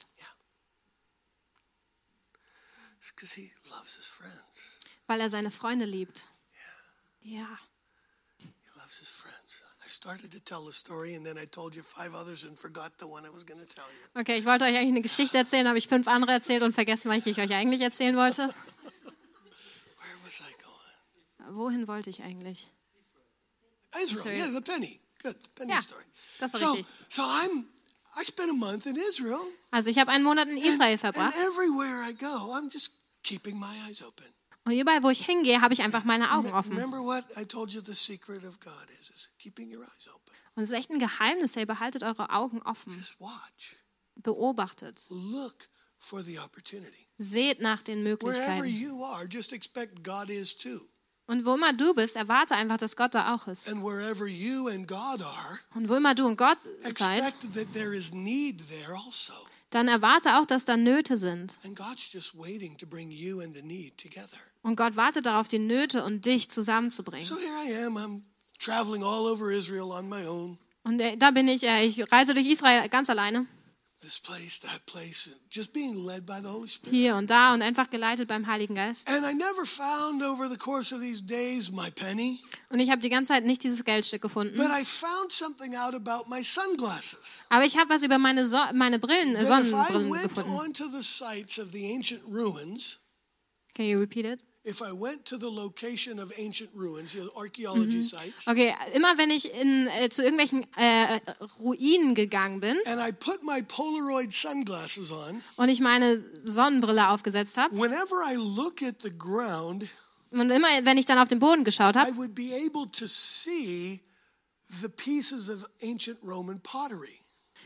It's because he loves his friends. Weil er seine Freunde liebt. Ja. He loves his friends. I started to tell a story and then I told you five others and forgot the one I was going to tell you. Okay, ich wollte euch eigentlich eine Geschichte erzählen, habe ich fünf andere erzählt und vergessen, welche ich euch eigentlich erzählen wollte. Where was I going? Wohin wollte ich eigentlich? Israel. Sorry. Yeah, the penny. Good. The penny Ja, story. das war So, richtig. so I'm I spent a month in Israel. Also ich habe einen Monat in Israel And verbracht everywhere I go, I'm just keeping my eyes open. und überall, wo ich hingehe, habe ich einfach meine Augen offen. Remember what I told you the secret of God is, is keeping your eyes open. Und es ist echt ein Geheimnis, hey, behaltet eure Augen offen, Just watch. beobachtet, Look for the opportunity. seht nach den Wherever Möglichkeiten. you are, just expect God is too. Und wo immer du bist, erwarte einfach, dass Gott da auch ist. And wherever you and God are, Und wo immer du und Gott seid, expect that there is need there also. dann erwarte auch, dass da Nöte sind. And God's just waiting to bring you and the need together. Und Gott wartet darauf, die Nöte und dich zusammenzubringen. So here I am, I'm traveling all over Israel on my own. Und äh, da bin ich, äh, ich reise durch Israel ganz alleine. This place, that place, just being led by the Holy Spirit. Hier und da und einfach geleitet beim Heiligen Geist. And I never found over the course of these days my penny, Und ich habe die ganze Zeit nicht dieses Geldstück gefunden. but I found something out about my sunglasses. Aber ich habe was über meine, so meine Brillen, äh, That if I Sonnenbrillen went gefunden. onto the sites of the ancient ruins, Can you repeat it? if I went to the location of ancient ruins, you know, archaeology sites, Okay, immer wenn ich in, äh, zu irgendwelchen äh, Ruinen gegangen bin and I put my Polaroid sunglasses on, und ich meine Sonnenbrille aufgesetzt habe whenever I look at the ground, und immer wenn ich dann auf den Boden geschaut habe, I would be able to see the pieces of ancient Roman pottery.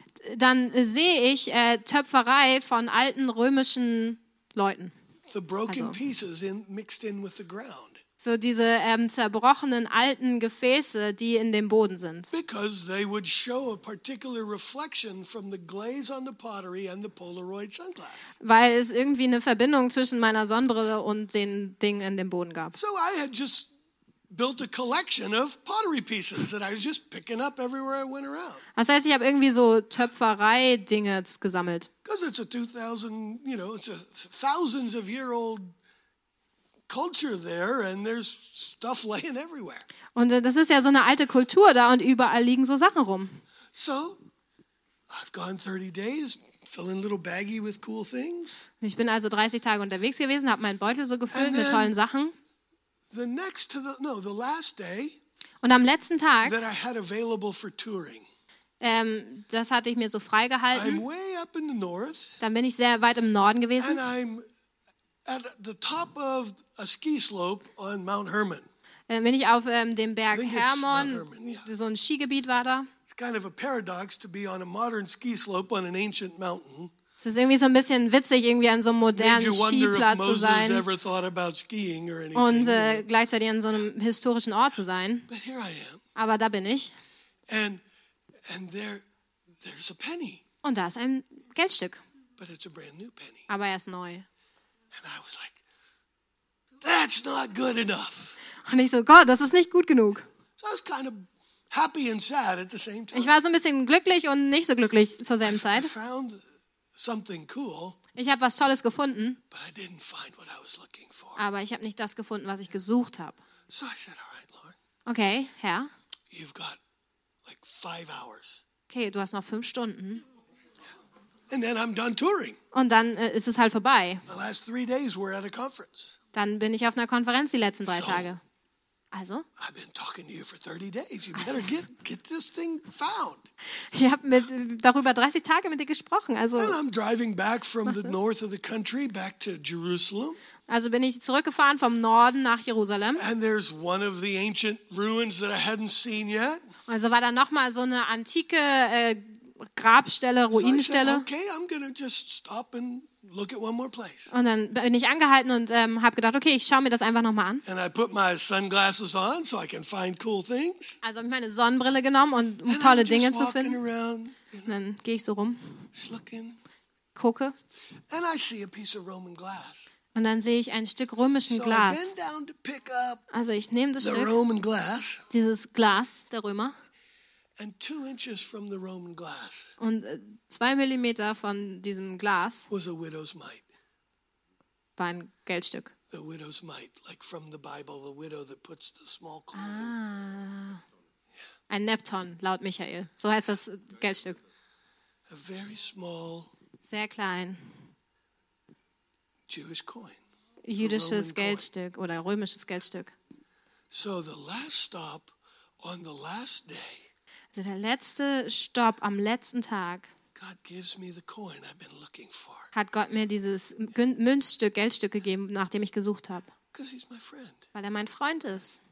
dann äh, sehe ich äh, Töpferei von alten römischen Leuten. The broken Also. pieces in, mixed in with the ground. So diese ähm, zerbrochenen alten Gefäße, die in dem Boden sind. Because they would show a particular reflection from the glaze on the pottery and the Polaroid sunglass. Weil es irgendwie eine Verbindung zwischen meiner Sonnenbrille und den Dingen in dem Boden gab. So I had just built a collection of pottery pieces that I was just picking up everywhere I went around. Das heißt, ich habe irgendwie so Töpferei-Dinge gesammelt. Because it's a two thousand, you know, it's a thousands of year old culture there, and there's stuff laying everywhere. Und äh, das ist ja so eine alte Kultur da und überall liegen so Sachen rum. So I've gone thirty days, filling a little baggie with cool things. Ich bin also dreißig Tage unterwegs gewesen, habe meinen Beutel so gefüllt And mit then- tollen Sachen. The next to the no, the last day Und am letzten Tag, that I had available for touring. ähm, das hatte ich mir so I'm freigehalten, way up in the north, dann bin ich sehr weit im Norden gewesen. and I'm at the top of a ski slope on Mount Hermon. Dann bin ich auf ähm, dem Berg I think it's Hermon, Mount Hermon, yeah. so ein Skigebiet war da. It's kind of a paradox to be on a modern ski slope on an ancient mountain. Es ist irgendwie so ein bisschen witzig, irgendwie an so einem Made modernen you wonder if Skiplatz zu Moses sein ever thought about skiing or anything. und äh, gleichzeitig an so einem historischen Ort zu sein. But here I am, Aber da bin ich and and there there's a penny, und da ist ein Geldstück, but it's a brand new penny. aber er ist neu. And I was like, that's not good enough. Und ich so, Gott, das ist nicht gut genug. So I was kind of happy and sad at the same time. Ich war so ein bisschen glücklich und nicht so glücklich zur selben I Zeit. found something cool, Ich habe was Tolles gefunden, but I didn't find what I was looking for. aber ich habe nicht das gefunden, was ich gesucht habe. So I said, all right, Lord, Okay, Herr, you've got like five hours. okay, du hast noch fünf Stunden And then I'm done touring. und dann äh, ist es halt vorbei. The last three days we're at a conference. Dann bin ich auf einer Konferenz die letzten drei So. Tage. Also, I've been talking to you for thirty days. You better get, get this thing found. ich habe mit darüber dreißig Tage mit dir gesprochen. Also, And I'm driving back from Mach the das. north of the country back to Jerusalem. also bin ich zurückgefahren vom Norden nach Jerusalem. And there's one of the ancient ruins that I hadn't seen yet. Also war da nochmal so eine antike äh, Grabstelle, So I said, Ruinenstelle. okay, I'm going to just stop and look at one more place. Und dann bin ich angehalten und ähm, habe gedacht, okay, ich schaue mir das einfach nochmal an. And I put my sunglasses on so I can find cool things. Also habe ich meine Sonnenbrille genommen, und, um And tolle I'm Dinge just zu walking finden. around, you Und know, dann gehe ich so rum, just looking. gucke And I see a piece of Roman glass. und dann sehe ich ein Stück römischen So I Glas. bend down to pick up Also ich nehme das the Stück, Roman glass, dieses Glas der Römer, and two inches from the Roman glass und äh, zwei Millimeter von diesem Glas was a widow's mite. war ein Geldstück. The widow's mite, like from the Bible, the widow that puts the small coin. Ah. Ein Nepton, laut Michael. So heißt das Geldstück. A very small Sehr klein. Jewish coin. Jüdisches Roman coin. Geldstück oder römisches Geldstück. So the last stop on the last day, Also der letzte Stopp am letzten Tag God gives me the coin I've been looking for hat Gott mir dieses Gün- Münzstück, Geldstück gegeben, nach dem ich gesucht habe, because he's my friend. weil er mein Freund ist.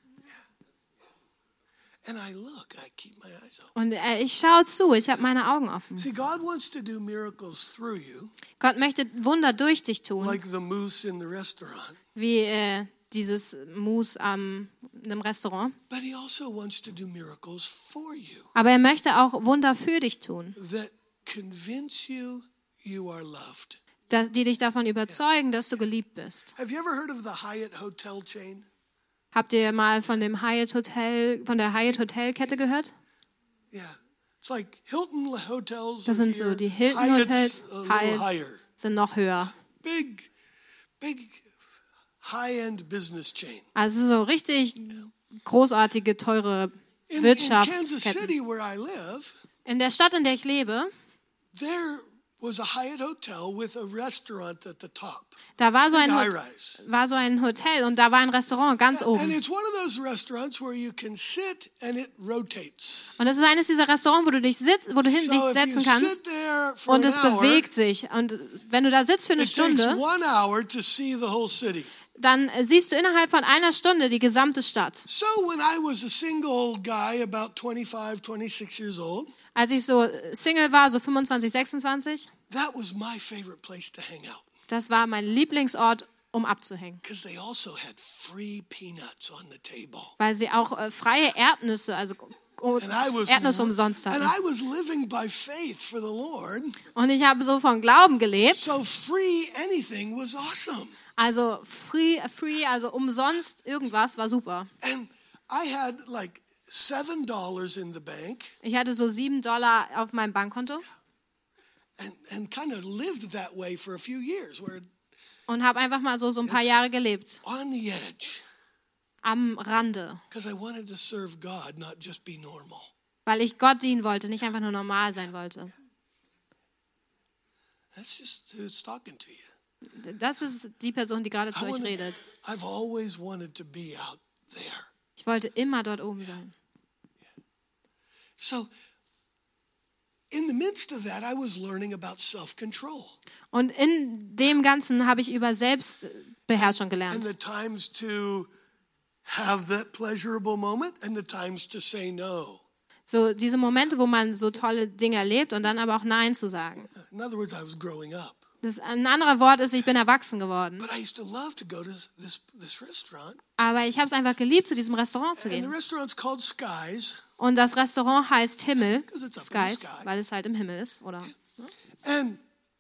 And I look, I keep my eyes open. Und äh, ich schaue zu, ich habe meine Augen offen. See, God wants to do miracles through you, Gott möchte Wunder durch dich tun, like the moose in the restaurant. wie äh, dieses Mousse am einem Restaurant. But he also wants to do miracles for you Aber er möchte auch Wunder für dich tun, that convince you you are loved. da- die dich davon überzeugen, dass du geliebt bist. Have you ever heard of the Hyatt hotel chain? Habt ihr mal von dem Hyatt Hotel, von der Hyatt Hotel Kette gehört? Yeah. It's like Hilton hotels. Das are sind so here. die Hilton Hyatt's Hotels, a little Hyatts higher. sind noch höher. Big, big, high-end business chain. Also so richtig großartige, teure In, in Kansas Wirtschaftsketten. City, where I live, In der Stadt, in der ich lebe, there was a Hyatt hotel with a restaurant at the top. da war so ein, High Hot- rise. war so ein Hotel und da war ein Restaurant ganz And oben. it's one of those restaurants where you can sit and it rotates. Und das ist eines dieser Restaurants, wo du dich sitzt, wo du hin dich So if setzen you kannst sit there for und an es hour, bewegt sich. Und wenn du da sitzt für eine it takes Stunde, one hour to see the whole city. dann äh, siehst du innerhalb von einer Stunde die gesamte Stadt. So when I was a single guy, about twenty-five, twenty-six years old, Als ich so Single war, so fünfundzwanzig, sechsundzwanzig, that was my favorite place to hang out. das war mein Lieblingsort, um abzuhängen. Because they also had free peanuts on the table. Weil sie auch äh, freie Erdnüsse, also And I was, Erdnüsse umsonst and hatten. I was living by faith for the Lord. Und ich habe so von Glauben gelebt. So free anything was awesome. Also free, free, also umsonst irgendwas war super. And I had like seven dollars in the bank. Ich hatte so sieben Dollar auf meinem Bankkonto And, and kind of lived that way for a few years, where und habe einfach mal so, so ein paar Jahre gelebt. on the edge. Am Rande. Because I wanted to serve God, not just be normal. Weil ich Gott dienen wollte, nicht einfach nur normal sein wollte. That's just who's talking to you. Das ist die Person, die gerade zu I euch wanna- redet. I've always wanted to be out there. Ich wollte immer dort oben sein. So, in the midst of that, I was learning about self-control Und in dem Ganzen habe ich über Selbstbeherrschung and gelernt. the times to have that pleasurable moment and the times to say no. So diese Momente, wo man so tolle Dinge erlebt und dann aber auch Nein zu sagen. In other words, I was growing up. Das, ein anderes Wort ist, ich bin erwachsen geworden. But I used to love to go to this, this restaurant. Aber ich habe es einfach geliebt, zu diesem Restaurant zu And the gehen. restaurant's called Skies. Und das Restaurant heißt Himmel, Because it's up in the Skies, sky. weil es halt im Himmel ist, oder? And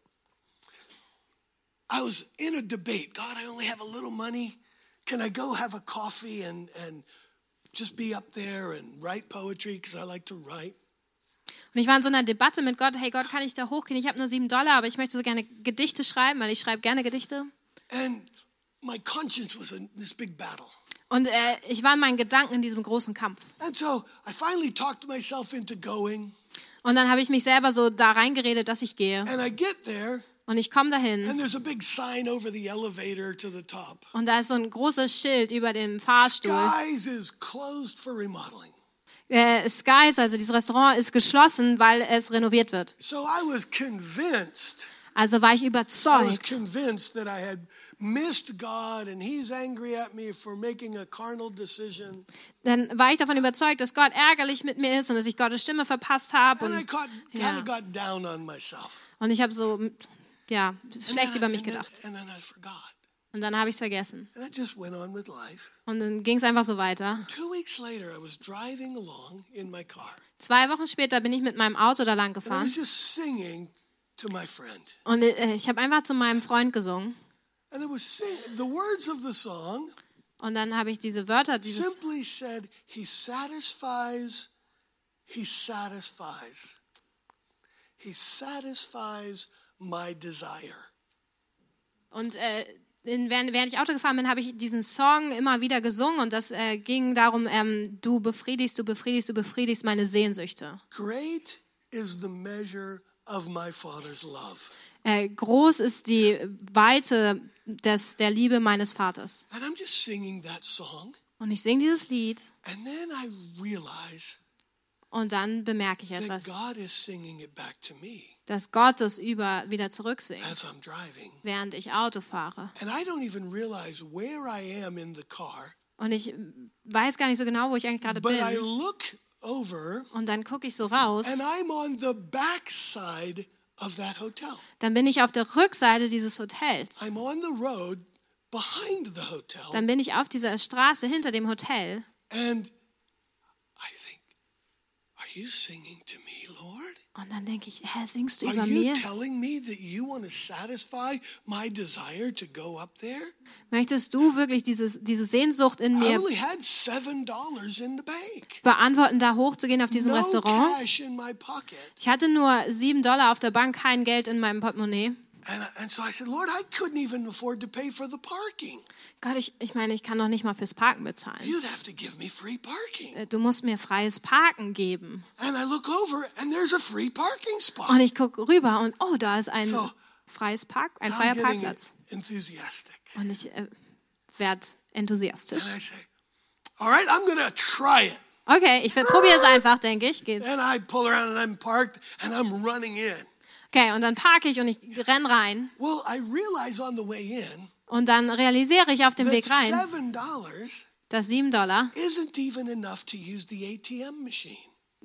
I was in a debate. God, I only have a little money. Can I go have a coffee and, and just be up there and write poetry because I like to write? Und ich war in so einer Debatte mit Gott, hey Gott, kann ich da hochgehen? Ich habe nur sieben Dollar, aber ich möchte so gerne Gedichte schreiben, weil ich schreibe gerne Gedichte. And my conscience was in this big battle. Und äh, ich war in meinen Gedanken in diesem großen Kampf. And so I finally talked myself into going. Und dann habe ich mich selber so da reingeredet, dass ich gehe. And I get there, Und ich komme dahin. and there's a big sign over the elevator to the top. Und da ist so ein großes Schild über dem Fahrstuhl. Skies is closed for remodeling. Äh, Skies, also dieses Restaurant, ist geschlossen, weil es renoviert wird. So I was convinced, Also war ich I was überzeugt. convinced that I had missed God and he's angry at me for making a carnal decision. Dann war ich davon überzeugt, dass Gott ärgerlich mit mir ist und dass ich Gottes Stimme verpasst habe. And I Und, caught, Ja. kind of got down on myself. und ich habe so, ja, And schlecht then über I- mich and then- gedacht. And then I forgot. Und dann habe ich es vergessen. And I just went on with life. Und dann ging es einfach so weiter. Two weeks later, I was driving along in my car. Zwei Wochen später bin ich mit meinem Auto da lang And I gefahren. was just singing to my friend. Und äh, ich habe einfach zu meinem Freund gesungen. And it was sing- the words of the song Und dann habe ich diese Wörter, dieses, simply said, he satisfies, he satisfies. He satisfies my desire. und äh, in, während, während ich Auto gefahren bin, habe ich diesen Song immer wieder gesungen. Und das äh, ging darum, ähm, du befriedigst, du befriedigst, du befriedigst meine Sehnsüchte. Great is the measure of my Father's love. Äh, groß ist die Weite des, der Liebe meines Vaters. And I'm just singing that song. Und ich singe dieses Lied And then I realize und dann bemerke ich that etwas, God is singing it back to me dass Gott es über, wieder zurücksingt, as I'm driving. während ich Auto fahre. And I don't even realize where I am in the car. Und ich weiß gar nicht so genau, wo ich eigentlich gerade But I bin. look over Und dann gucke ich so raus. and I'm on the backside of that hotel. Dann bin ich auf der Rückseite dieses Hotels. I'm on the road behind the hotel. Dann bin ich auf dieser Straße hinter dem Hotel. And I think, are you singing to me, Lord? Und dann denke ich, hä, singst du Are über you mir? telling me that you want to satisfy my desire to go up there? Möchtest du wirklich dieses, diese Sehnsucht in I mir only had seven dollars in the bank. beantworten, da hochzugehen auf diesem No Restaurant? cash in my pocket. Ich hatte nur sieben Dollar auf der Bank, kein Geld in meinem Portemonnaie. And, and so I said, Lord, I couldn't even afford to pay for the parking. Gott, ich, ich meine, ich kann doch nicht mal fürs Parken bezahlen. You'd have to give me free parking. Äh, Du musst mir freies Parken geben. And I look over and there's a free parking spot. Und ich gucke rüber und oh, da ist ein So, freies Park, ein I'm freier getting Parkplatz. enthusiastic. Und ich äh, werde enthusiastisch. And I say, all right, I'm going to try it. Okay, ich probiere es einfach, denke ich. Geht. And I pull around and I'm parked and I'm running in. Okay, und dann parke ich und ich renn rein. Well, I realize on the way in Und dann realisiere ich auf dem that Weg rein, seven dollars dass sieben Dollar, isn't even enough to use the A T M machine.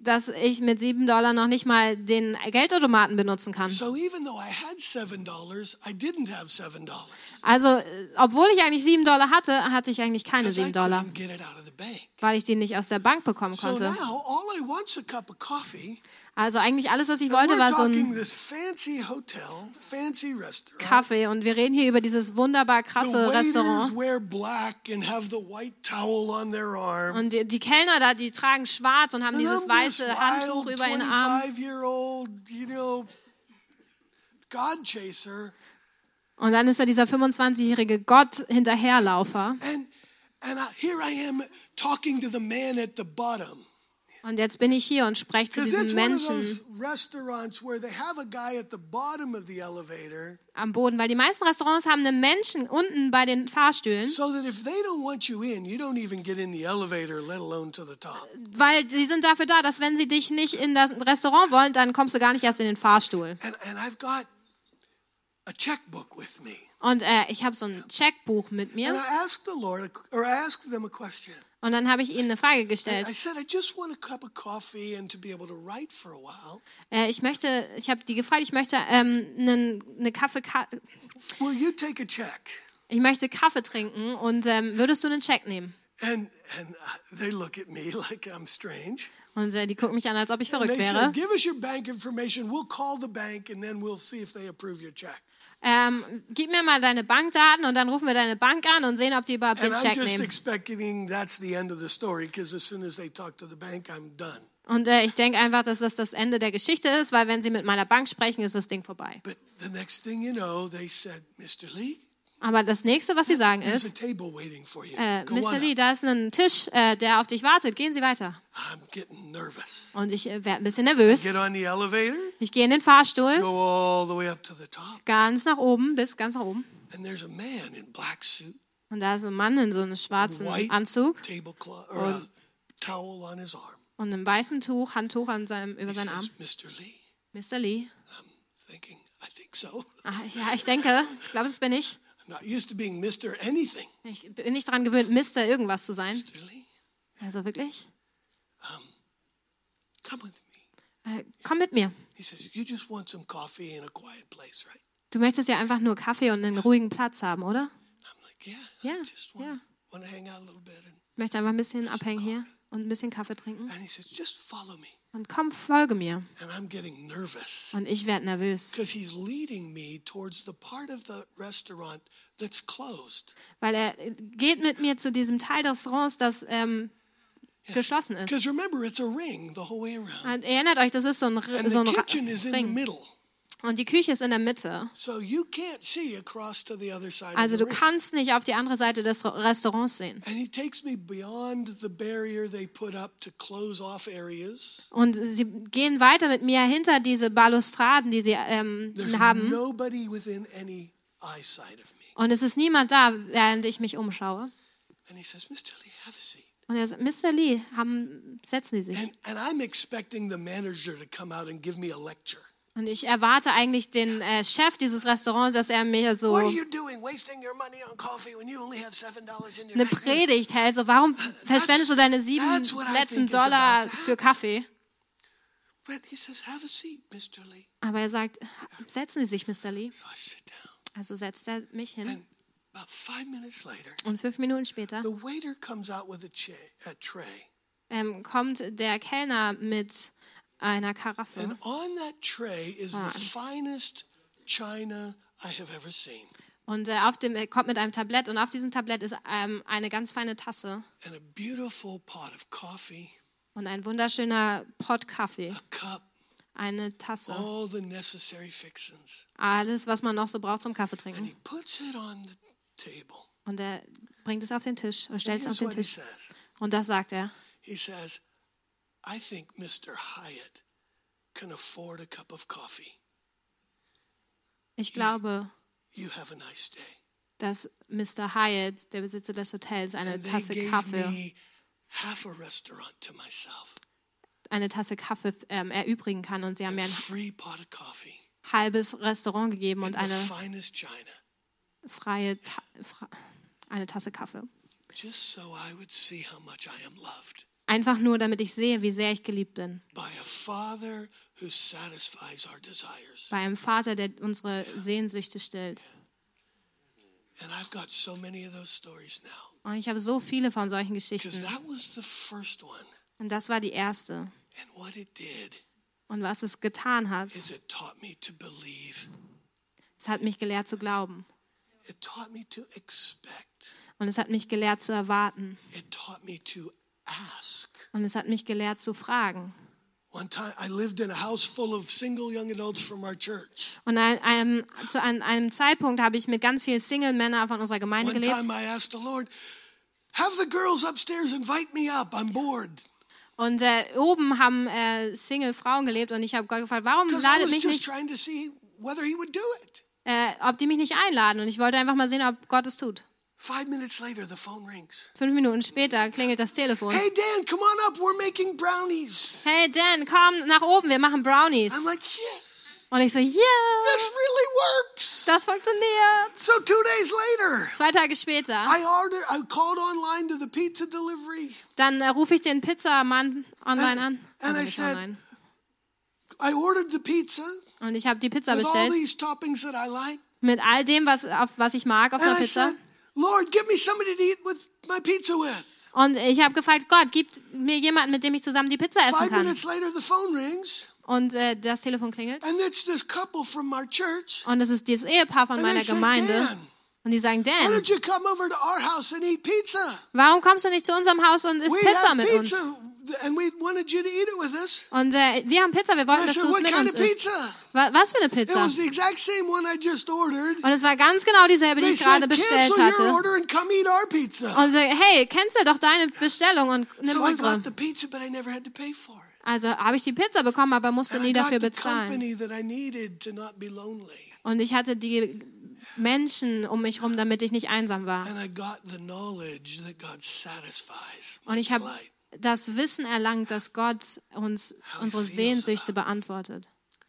dass ich mit sieben Dollar noch nicht mal den Geldautomaten benutzen kann. So even though I had seven dollars, I didn't have seven dollars. Also, äh, obwohl ich eigentlich sieben Dollar hatte, hatte ich eigentlich keine Because I sieben Dollar, couldn't get it out of the bank. weil ich die nicht aus der Bank bekommen So konnte. now all I want's a cup of coffee. Also eigentlich alles, was ich And wollte, we're war so talking ein this fancy hotel, fancy restaurant. Kaffee. Und wir reden hier über dieses wunderbar The krasse waiters Restaurant. wear black and have the white towel on their arm. Und die, die Kellner da, die tragen schwarz und haben And dieses I'm this weiße Handtuch wild über den Arm. twenty-five-year-old, you know, God chaser. Und dann ist da dieser fünfundzwanzigjährige Gott-Hinterherlaufer. And and I, here I am talking to the man at the bottom. Und jetzt bin ich hier und spreche zu Because it's diesen one of Menschen those restaurants where they have a guy at the bottom of the elevator am Boden, weil die meisten Restaurants haben einen Menschen unten bei den Fahrstühlen, so that if they don't want you in, you don't even get in the elevator, let alone to the top. weil sie sind dafür da, dass wenn sie dich nicht in das Restaurant wollen, dann kommst du gar nicht erst in den Fahrstuhl. And and I've got a checkbook with me. Und äh, ich habe so ein Checkbuch mit And mir I asked the Lord, or I asked them a question. und dann habe ich ihnen eine Frage And gestellt. I said, I just want a cup of coffee and to be able to write for a while. Äh, ich möchte, ich habe die gefragt, ich möchte ähm, einen, eine Kaffee, Will you take a check? ich möchte Kaffee trinken und ähm, würdest du einen Check nehmen? And and uh, they look at me like I'm strange. Und äh, die gucken mich an, als ob ich And verrückt they wäre. said, give us your bank information. We'll call the bank and then we'll see if they approve your check. Ähm, gib mir mal deine Bankdaten und dann rufen wir deine Bank an und sehen, ob die überhaupt den And I'm Check just nehmen. expecting that's the end of the story because as soon as they talk to the bank, I'm done. Und äh, ich denke einfach, dass das das Ende der Geschichte ist, weil wenn sie mit meiner Bank sprechen, ist das Ding vorbei. But the next thing you know, they said, Mister Lee, Aber das Nächste, was sie sagen there's a ist, table waiting for you. äh, Go Mister on Lee, up. da ist ein Tisch, äh, der auf dich wartet. Gehen Sie weiter. I'm getting nervous. Und ich äh, werde ein bisschen nervös. Get on the elevator, Ich gehe in den Fahrstuhl, go all the way up to the top, ganz nach oben, bis ganz nach oben. and there's a man in black suit, Und da ist ein Mann in so einem schwarzen white Anzug tablecloth or a towel on his arm. und einem weißen Tuch, Handtuch an seinem, über He seinen Arm. says, Mister Lee, Mister Lee. I'm thinking, I think so. Ah, ja, ich denke, ich glaube, das bin ich. I'm not used to being Mister Anything. Ich bin nicht daran gewöhnt, Mister irgendwas zu sein. Mister Lee, Also wirklich, come with me. äh, komm mit mir. He says, you just want some coffee in a quiet place, right? Du möchtest ja einfach nur Kaffee und einen ruhigen Platz haben, oder? I'm like, yeah, Yeah, I just want, yeah. want to hang out a little bit. And, Ich möchte einfach ein bisschen abhängen hier und ein bisschen Kaffee trinken. and he says, just follow me. Und komm, folge mir. And I'm getting nervous Und ich werde nervös, because he's leading me towards the part of the restaurant that's closed. weil er geht mit mir zu diesem Teil des Restaurants, das ähm, geschlossen ist. Because remember, it's a ring the whole way around. Und erinnert euch, das ist so ein, R- And so the ein Ra- kitchen is in the Ring. middle. Und die Küche ist in der Mitte. So you can't see across to the other side Also of du the ring. kannst nicht auf die andere Seite des Re- Restaurants sehen. And he takes me beyond the barrier they put up to close off areas. Und sie gehen weiter mit mir hinter diese Balustraden, die sie ähm, There's haben. nobody within any eyesight of me. Und es ist niemand da, während ich mich umschaue. And he says, Mister Lee, have a seat. Und er sagt, Mister Lee, haben, setzen Sie sich. And, and I'm expecting the manager to come out and give me a lecture. Und ich erwarte eigentlich den äh, Chef dieses Restaurants, dass er mir so What are you doing, wasting your money on coffee when you only have seven dollars in your eine bank? Predigt hält. So, warum verschwendest du deine sieben that's what I letzten think is Dollar about to für Kaffee? But he says, have a seat, Mister Lee. Aber er sagt, setzen Sie sich, Mister Lee. So I sit down. Also setzt er mich hin. And about five minutes later, Und fünf Minuten später the waiter comes out with a, cha- a tray. ähm, kommt der Kellner mit einer Karaffe. And on that tray is the finest china I have ever seen. Und äh, auf dem, er kommt mit einem Tablett und auf diesem Tablett ist ähm, eine ganz feine Tasse And a beautiful pot of coffee, und ein wunderschöner Pott Kaffee, a cup, eine Tasse. all the necessary fixings. Alles, was man noch so braucht zum Kaffee And trinken. he puts it on the table. Und er bringt es auf den Tisch und And stellt es auf here's den what he Tisch. says. Und das sagt er. He says, I think Mister Hyatt can afford a cup of coffee. Ich glaube, You have a nice day. dass Mister Hyatt, der Besitzer des Hotels, eine And they Tasse gave Kaffee, me half a restaurant to myself. eine Tasse Kaffee ähm, erübrigen kann. Und sie haben mir A ein free pot of coffee. halbes Restaurant gegeben und And the eine finest china. freie Ta fra eine Tasse Kaffee. Just so I would see how much I am loved. Einfach nur, damit ich sehe, wie sehr ich geliebt bin. By a Father who satisfies our desires. Bei einem Vater, der unsere Sehnsüchte stillt. And I've got so many of those stories now. Und ich habe so viele von solchen Because Geschichten. that was the first one. Und das war die erste. And what it did Und was es getan hat, is it taught me to believe. es hat mich gelehrt zu glauben. It taught me to expect. Und es hat mich gelehrt zu erwarten. It taught me to ask. Und es hat mich gelehrt zu fragen. One time I lived in a house full of single young adults from our church. Und an einem, zu einem, einem Zeitpunkt habe ich mit ganz vielen Single-Männern von unserer Gemeinde One gelebt. time I asked the Lord, have the girls upstairs invite me up. I'm bored. Und äh, oben haben äh, Single-Frauen gelebt und ich habe Gott gefragt, warum Because I ladet was mich just nicht, trying to see whether he would do it. äh, ob die mich nicht einladen. Und ich wollte einfach mal sehen, ob Gott es tut. Five minutes later, the phone rings. Fünf Minuten später klingelt das Telefon. Hey, Dan, come on up. We're making brownies. Hey Dan, komm nach oben, wir machen Brownies. I'm like, yes, Und ich so, ja, this really works. das funktioniert. So two days later, Zwei Tage später, I ordered. I called online to the pizza delivery. dann äh, rufe ich den Pizzamann online an. And Also I nicht said, online. I ordered the pizza Und ich habe die Pizza with all bestellt these toppings that I like. mit all dem, was, auf, was ich mag auf der And I Pizza. said, Lord, give me somebody to eat with my pizza with. Und ich habe gefragt, Gott, gib mir jemanden, mit dem ich zusammen die Pizza essen Five kann. minutes later, the phone rings, Und äh, das Telefon klingelt. and it's this couple from our church. Und es ist dieses Ehepaar von And meiner they said, Gemeinde. Dan, Und die sagen, why Dan, don't you come over to our house and eat pizza? warum kommst du nicht zu unserem Haus und isst We Pizza have mit pizza, uns? and we wanted you to eat it with us. Und äh, wir haben Pizza, wir wollten, And I dass said, du es what mit kind uns of isst. pizza? Wa- Was für eine It Pizza? was the exact same one I just ordered. Und es war ganz genau dieselbe, die They ich gerade said, bestellt cancel your hatte. order and come eat our pizza. Und so, hey, cancel doch deine Bestellung und nimm So I unsere. got the pizza, but I never had to pay for it. Also habe ich die Pizza bekommen, aber musste And I nie got dafür the bezahlen. company that I needed to not be lonely. Und ich hatte die Menschen um mich herum, damit ich nicht einsam war. And I got the knowledge that God satisfies my Und ich habe delight. das Wissen erlangt, dass Gott uns unsere Sehnsüchte beantwortet.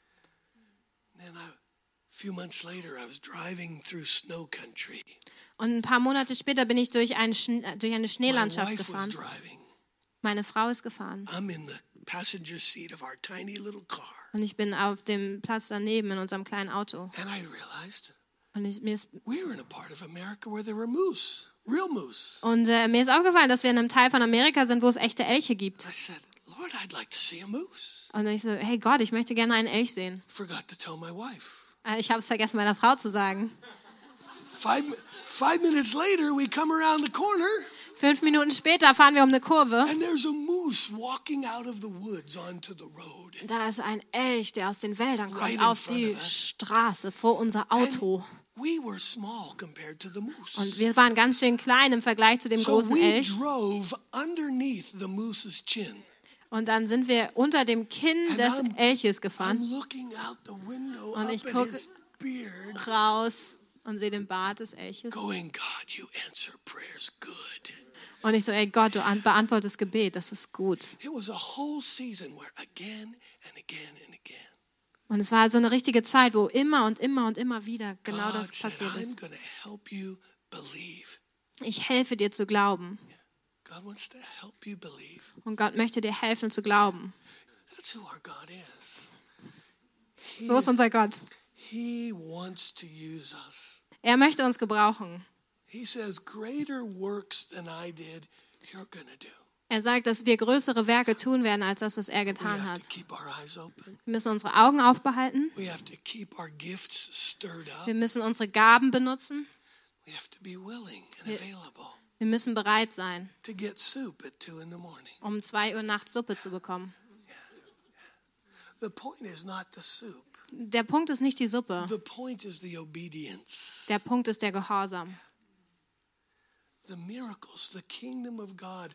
Then I, a few months later, I was driving through snow country. Und ein paar Monate später bin ich durch, ein Schne- durch eine My Schneelandschaft wife was gefahren. driving. Meine Frau ist gefahren. I'm in the passenger seat of our tiny little car. Und ich bin auf dem Platz daneben in unserem kleinen Auto. And I realized Und, ich, mir, ist, we were in a part of America where there were moose, real moose. und äh, mir ist aufgefallen, dass wir in einem Teil von Amerika sind, wo es echte Elche gibt. I said, Lord, I'd like to see a moose. Und ich so, hey Gott, ich möchte gerne einen Elch sehen. Forgot to tell my wife. Äh, Ich habe es vergessen, meiner Frau zu sagen. Five, five minutes later, we come around the corner, Fünf Minuten später fahren wir um eine Kurve. and there's a moose walking out of the woods onto the road. Da ist ein Elch, der aus den Wäldern Right kommt, in auf front die of us. Straße vor unser Auto. We were small compared to the moose. Und wir waren ganz schön klein im Vergleich zu dem So großen we Elch. drove underneath the moose's chin. Und dann sind wir unter dem Kinn And des I'm- Elches gefahren, I'm looking out the window Und up ich at gucke- his beard, raus und sehe den Bart des Elches. going, God, you answer prayers good. Und ich so, ey Gott, du an- beantwortest Gebet, das ist gut. It was a whole season where again and again and again, Und es war halt so eine richtige Zeit, wo immer und immer und immer wieder genau God das said, passiert I'm ist. going to help you believe. Ich helfe dir zu glauben. God wants to help you believe. Und Gott möchte dir helfen zu glauben. That's who our God is. He, So ist unser Gott. he wants to use us. Er möchte uns gebrauchen. He says, greater works than I did, you're going to do. Er sagt, dass wir größere Werke tun werden, als das, was er We getan have hat. to keep our eyes open. Wir müssen unsere Augen aufbehalten. We have to keep our gifts stirred up. Wir müssen unsere Gaben benutzen. We have to be willing and available Wir müssen bereit sein, to get soup at two in the morning. um zwei Uhr nachts Suppe zu bekommen. The point is not the soup. Der Punkt ist nicht die Suppe. The point is the obedience. Der Punkt ist der Gehorsam. The miracles, the kingdom of God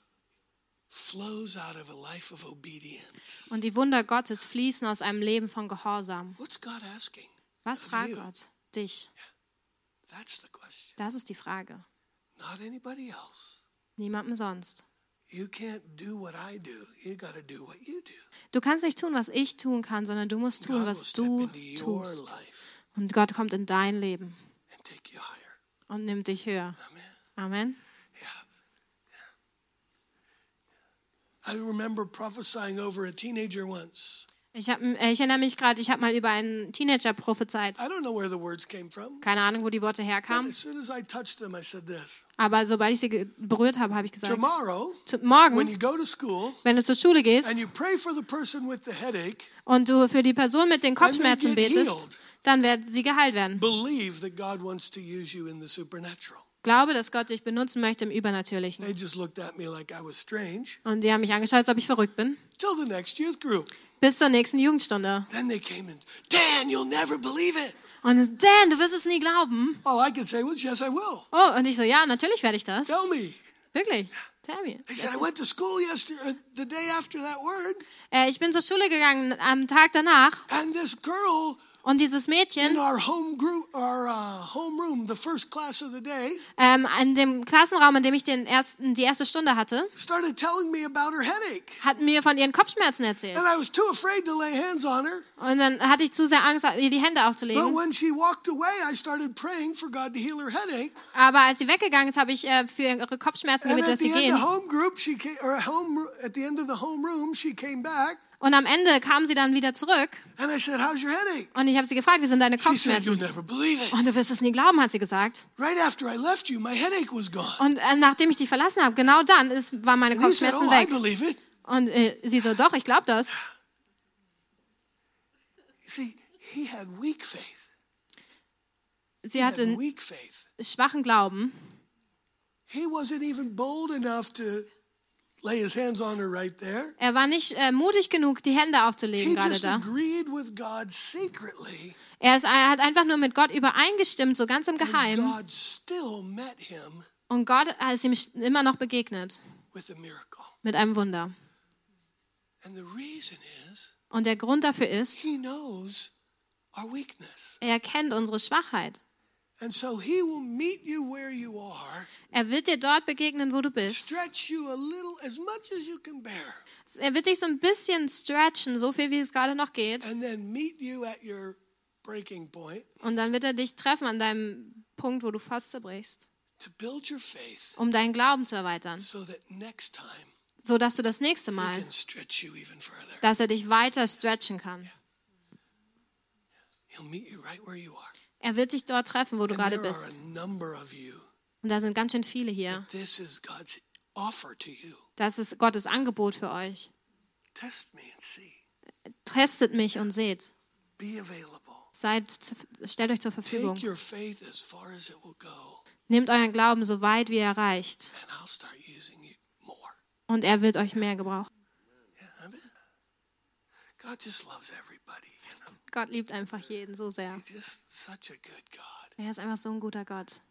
flows out of a life of obedience. Und die Wunder Gottes fließen aus einem Leben von Gehorsam. What's God asking? Was of fragt you? Gott? Dich. That's the question. Das ist die Frage. Not anybody else. Niemandem sonst. You can't do what I do. You got to do what you do. Du kannst nicht tun, was ich tun kann, sondern du musst tun, God will was step du into your tust. life Und Gott kommt in dein Leben and take you higher. und nimmt dich höher. Amen. Amen. Yeah. I remember prophesying over a teenager once. Ich, hab, ich erinnere mich gerade, ich habe mal über einen Teenager prophezeit. I don't know where the words came from. Keine Ahnung, wo die Worte But herkamen. as soon as I touched them, I said this. Aber sobald ich sie ge- berührt habe, habe ich gesagt, Tomorrow, zu- when morgen, you go to school wenn du zur Schule gehst and you pray for the person with the headache, und du für die Person mit den Kopfschmerzen And they get betest, healed. dann werden sie geheilt werden. believe that God wants to use you in the supernatural. Glaube, dass Gott dich benutzen möchte im Übernatürlichen. They just looked at me like I was strange. Und die haben mich angeschaut, als ob ich verrückt bin. Till the next youth group. Bis zur nächsten Jugendstunde. Then they came in. Dan, you'll never believe it. Und Dan, du wirst es nie glauben. All I could say was, yes, I will. Oh, und ich so, ja, natürlich werde ich das. Tell me. Wirklich. Tell me. They said, I went to school yesterday, the day after that word, Äh, ich bin zur Schule gegangen am Tag danach and this girl und dieses Mädchen in our home group, our uh, homeroom, the first class of the day, ähm, in dem Klassenraum, in dem ich den ersten, die erste Stunde hatte, started telling me about her headache. hat mir von ihren Kopfschmerzen erzählt. And I was too afraid to lay hands on her. Und dann hatte ich zu sehr Angst, ihr die Hände But aufzulegen. when she walked away, I started praying for God to heal her headache. Aber als sie weggegangen ist, habe ich äh, für ihre Kopfschmerzen And gebetet, at dass the sie end of gehen. home group, she came, or home, at the end of the homeroom, she came back. Und am Ende kam sie dann wieder zurück And I said, how's your headache? und ich habe sie gefragt, wie sind deine She said, you'll Kopfschmerzen? never believe it. Und du wirst es nie glauben, hat sie gesagt. Right after I left you, my headache was gone. Und äh, nachdem ich dich verlassen habe, genau dann ist, waren meine And he said, Kopfschmerzen oh, I weg. believe it. Und äh, sie so, doch, ich glaube das. You see, he had weak faith. Sie He had hatte weak faith. schwachen Glauben. He wasn't even bold enough to lay his hands on her right there. Er war nicht äh, mutig genug, die Hände He aufzulegen gerade just da. agreed with God secretly, Er, ist, er hat einfach nur mit Gott übereingestimmt, so ganz im and Geheimen. God still met him Und Gott ist ihm immer noch begegnet with a miracle. mit einem Wunder. And the reason is, Und der Grund dafür ist, he knows our weakness. er kennt unsere Schwachheit. And so he will meet you where you are, Er wird dir dort begegnen, wo du bist. stretch you a little, as much as you can bear, Er wird dich so ein bisschen stretchen, so viel wie es gerade noch geht. and then meet you at your breaking point Und dann wird er dich treffen an deinem Punkt, wo du fast zerbrichst, to build your faith um deinen Glauben zu erweitern, so that next time so dass du das nächste he Mal, can stretch you even further. dass er dich weiter stretchen kann. He'll meet you right where you are. Er wird dich dort treffen, wo du And gerade there are bist. a number of you. Und da sind ganz schön viele hier. This is God's offer to you. Das ist Gottes Angebot für euch. Test me and see. Testet mich und seht. Be available. Seid, stellt euch zur Verfügung. Take your faith as far as it will go, Nehmt euren Glauben so weit, wie er reicht. and I'll start using you more. Und er wird euch mehr gebrauchen. Yeah, amen. God just loves everybody, you know. Gott liebt einfach jeden so sehr. He's just such a good God. Er ist einfach so ein guter Gott.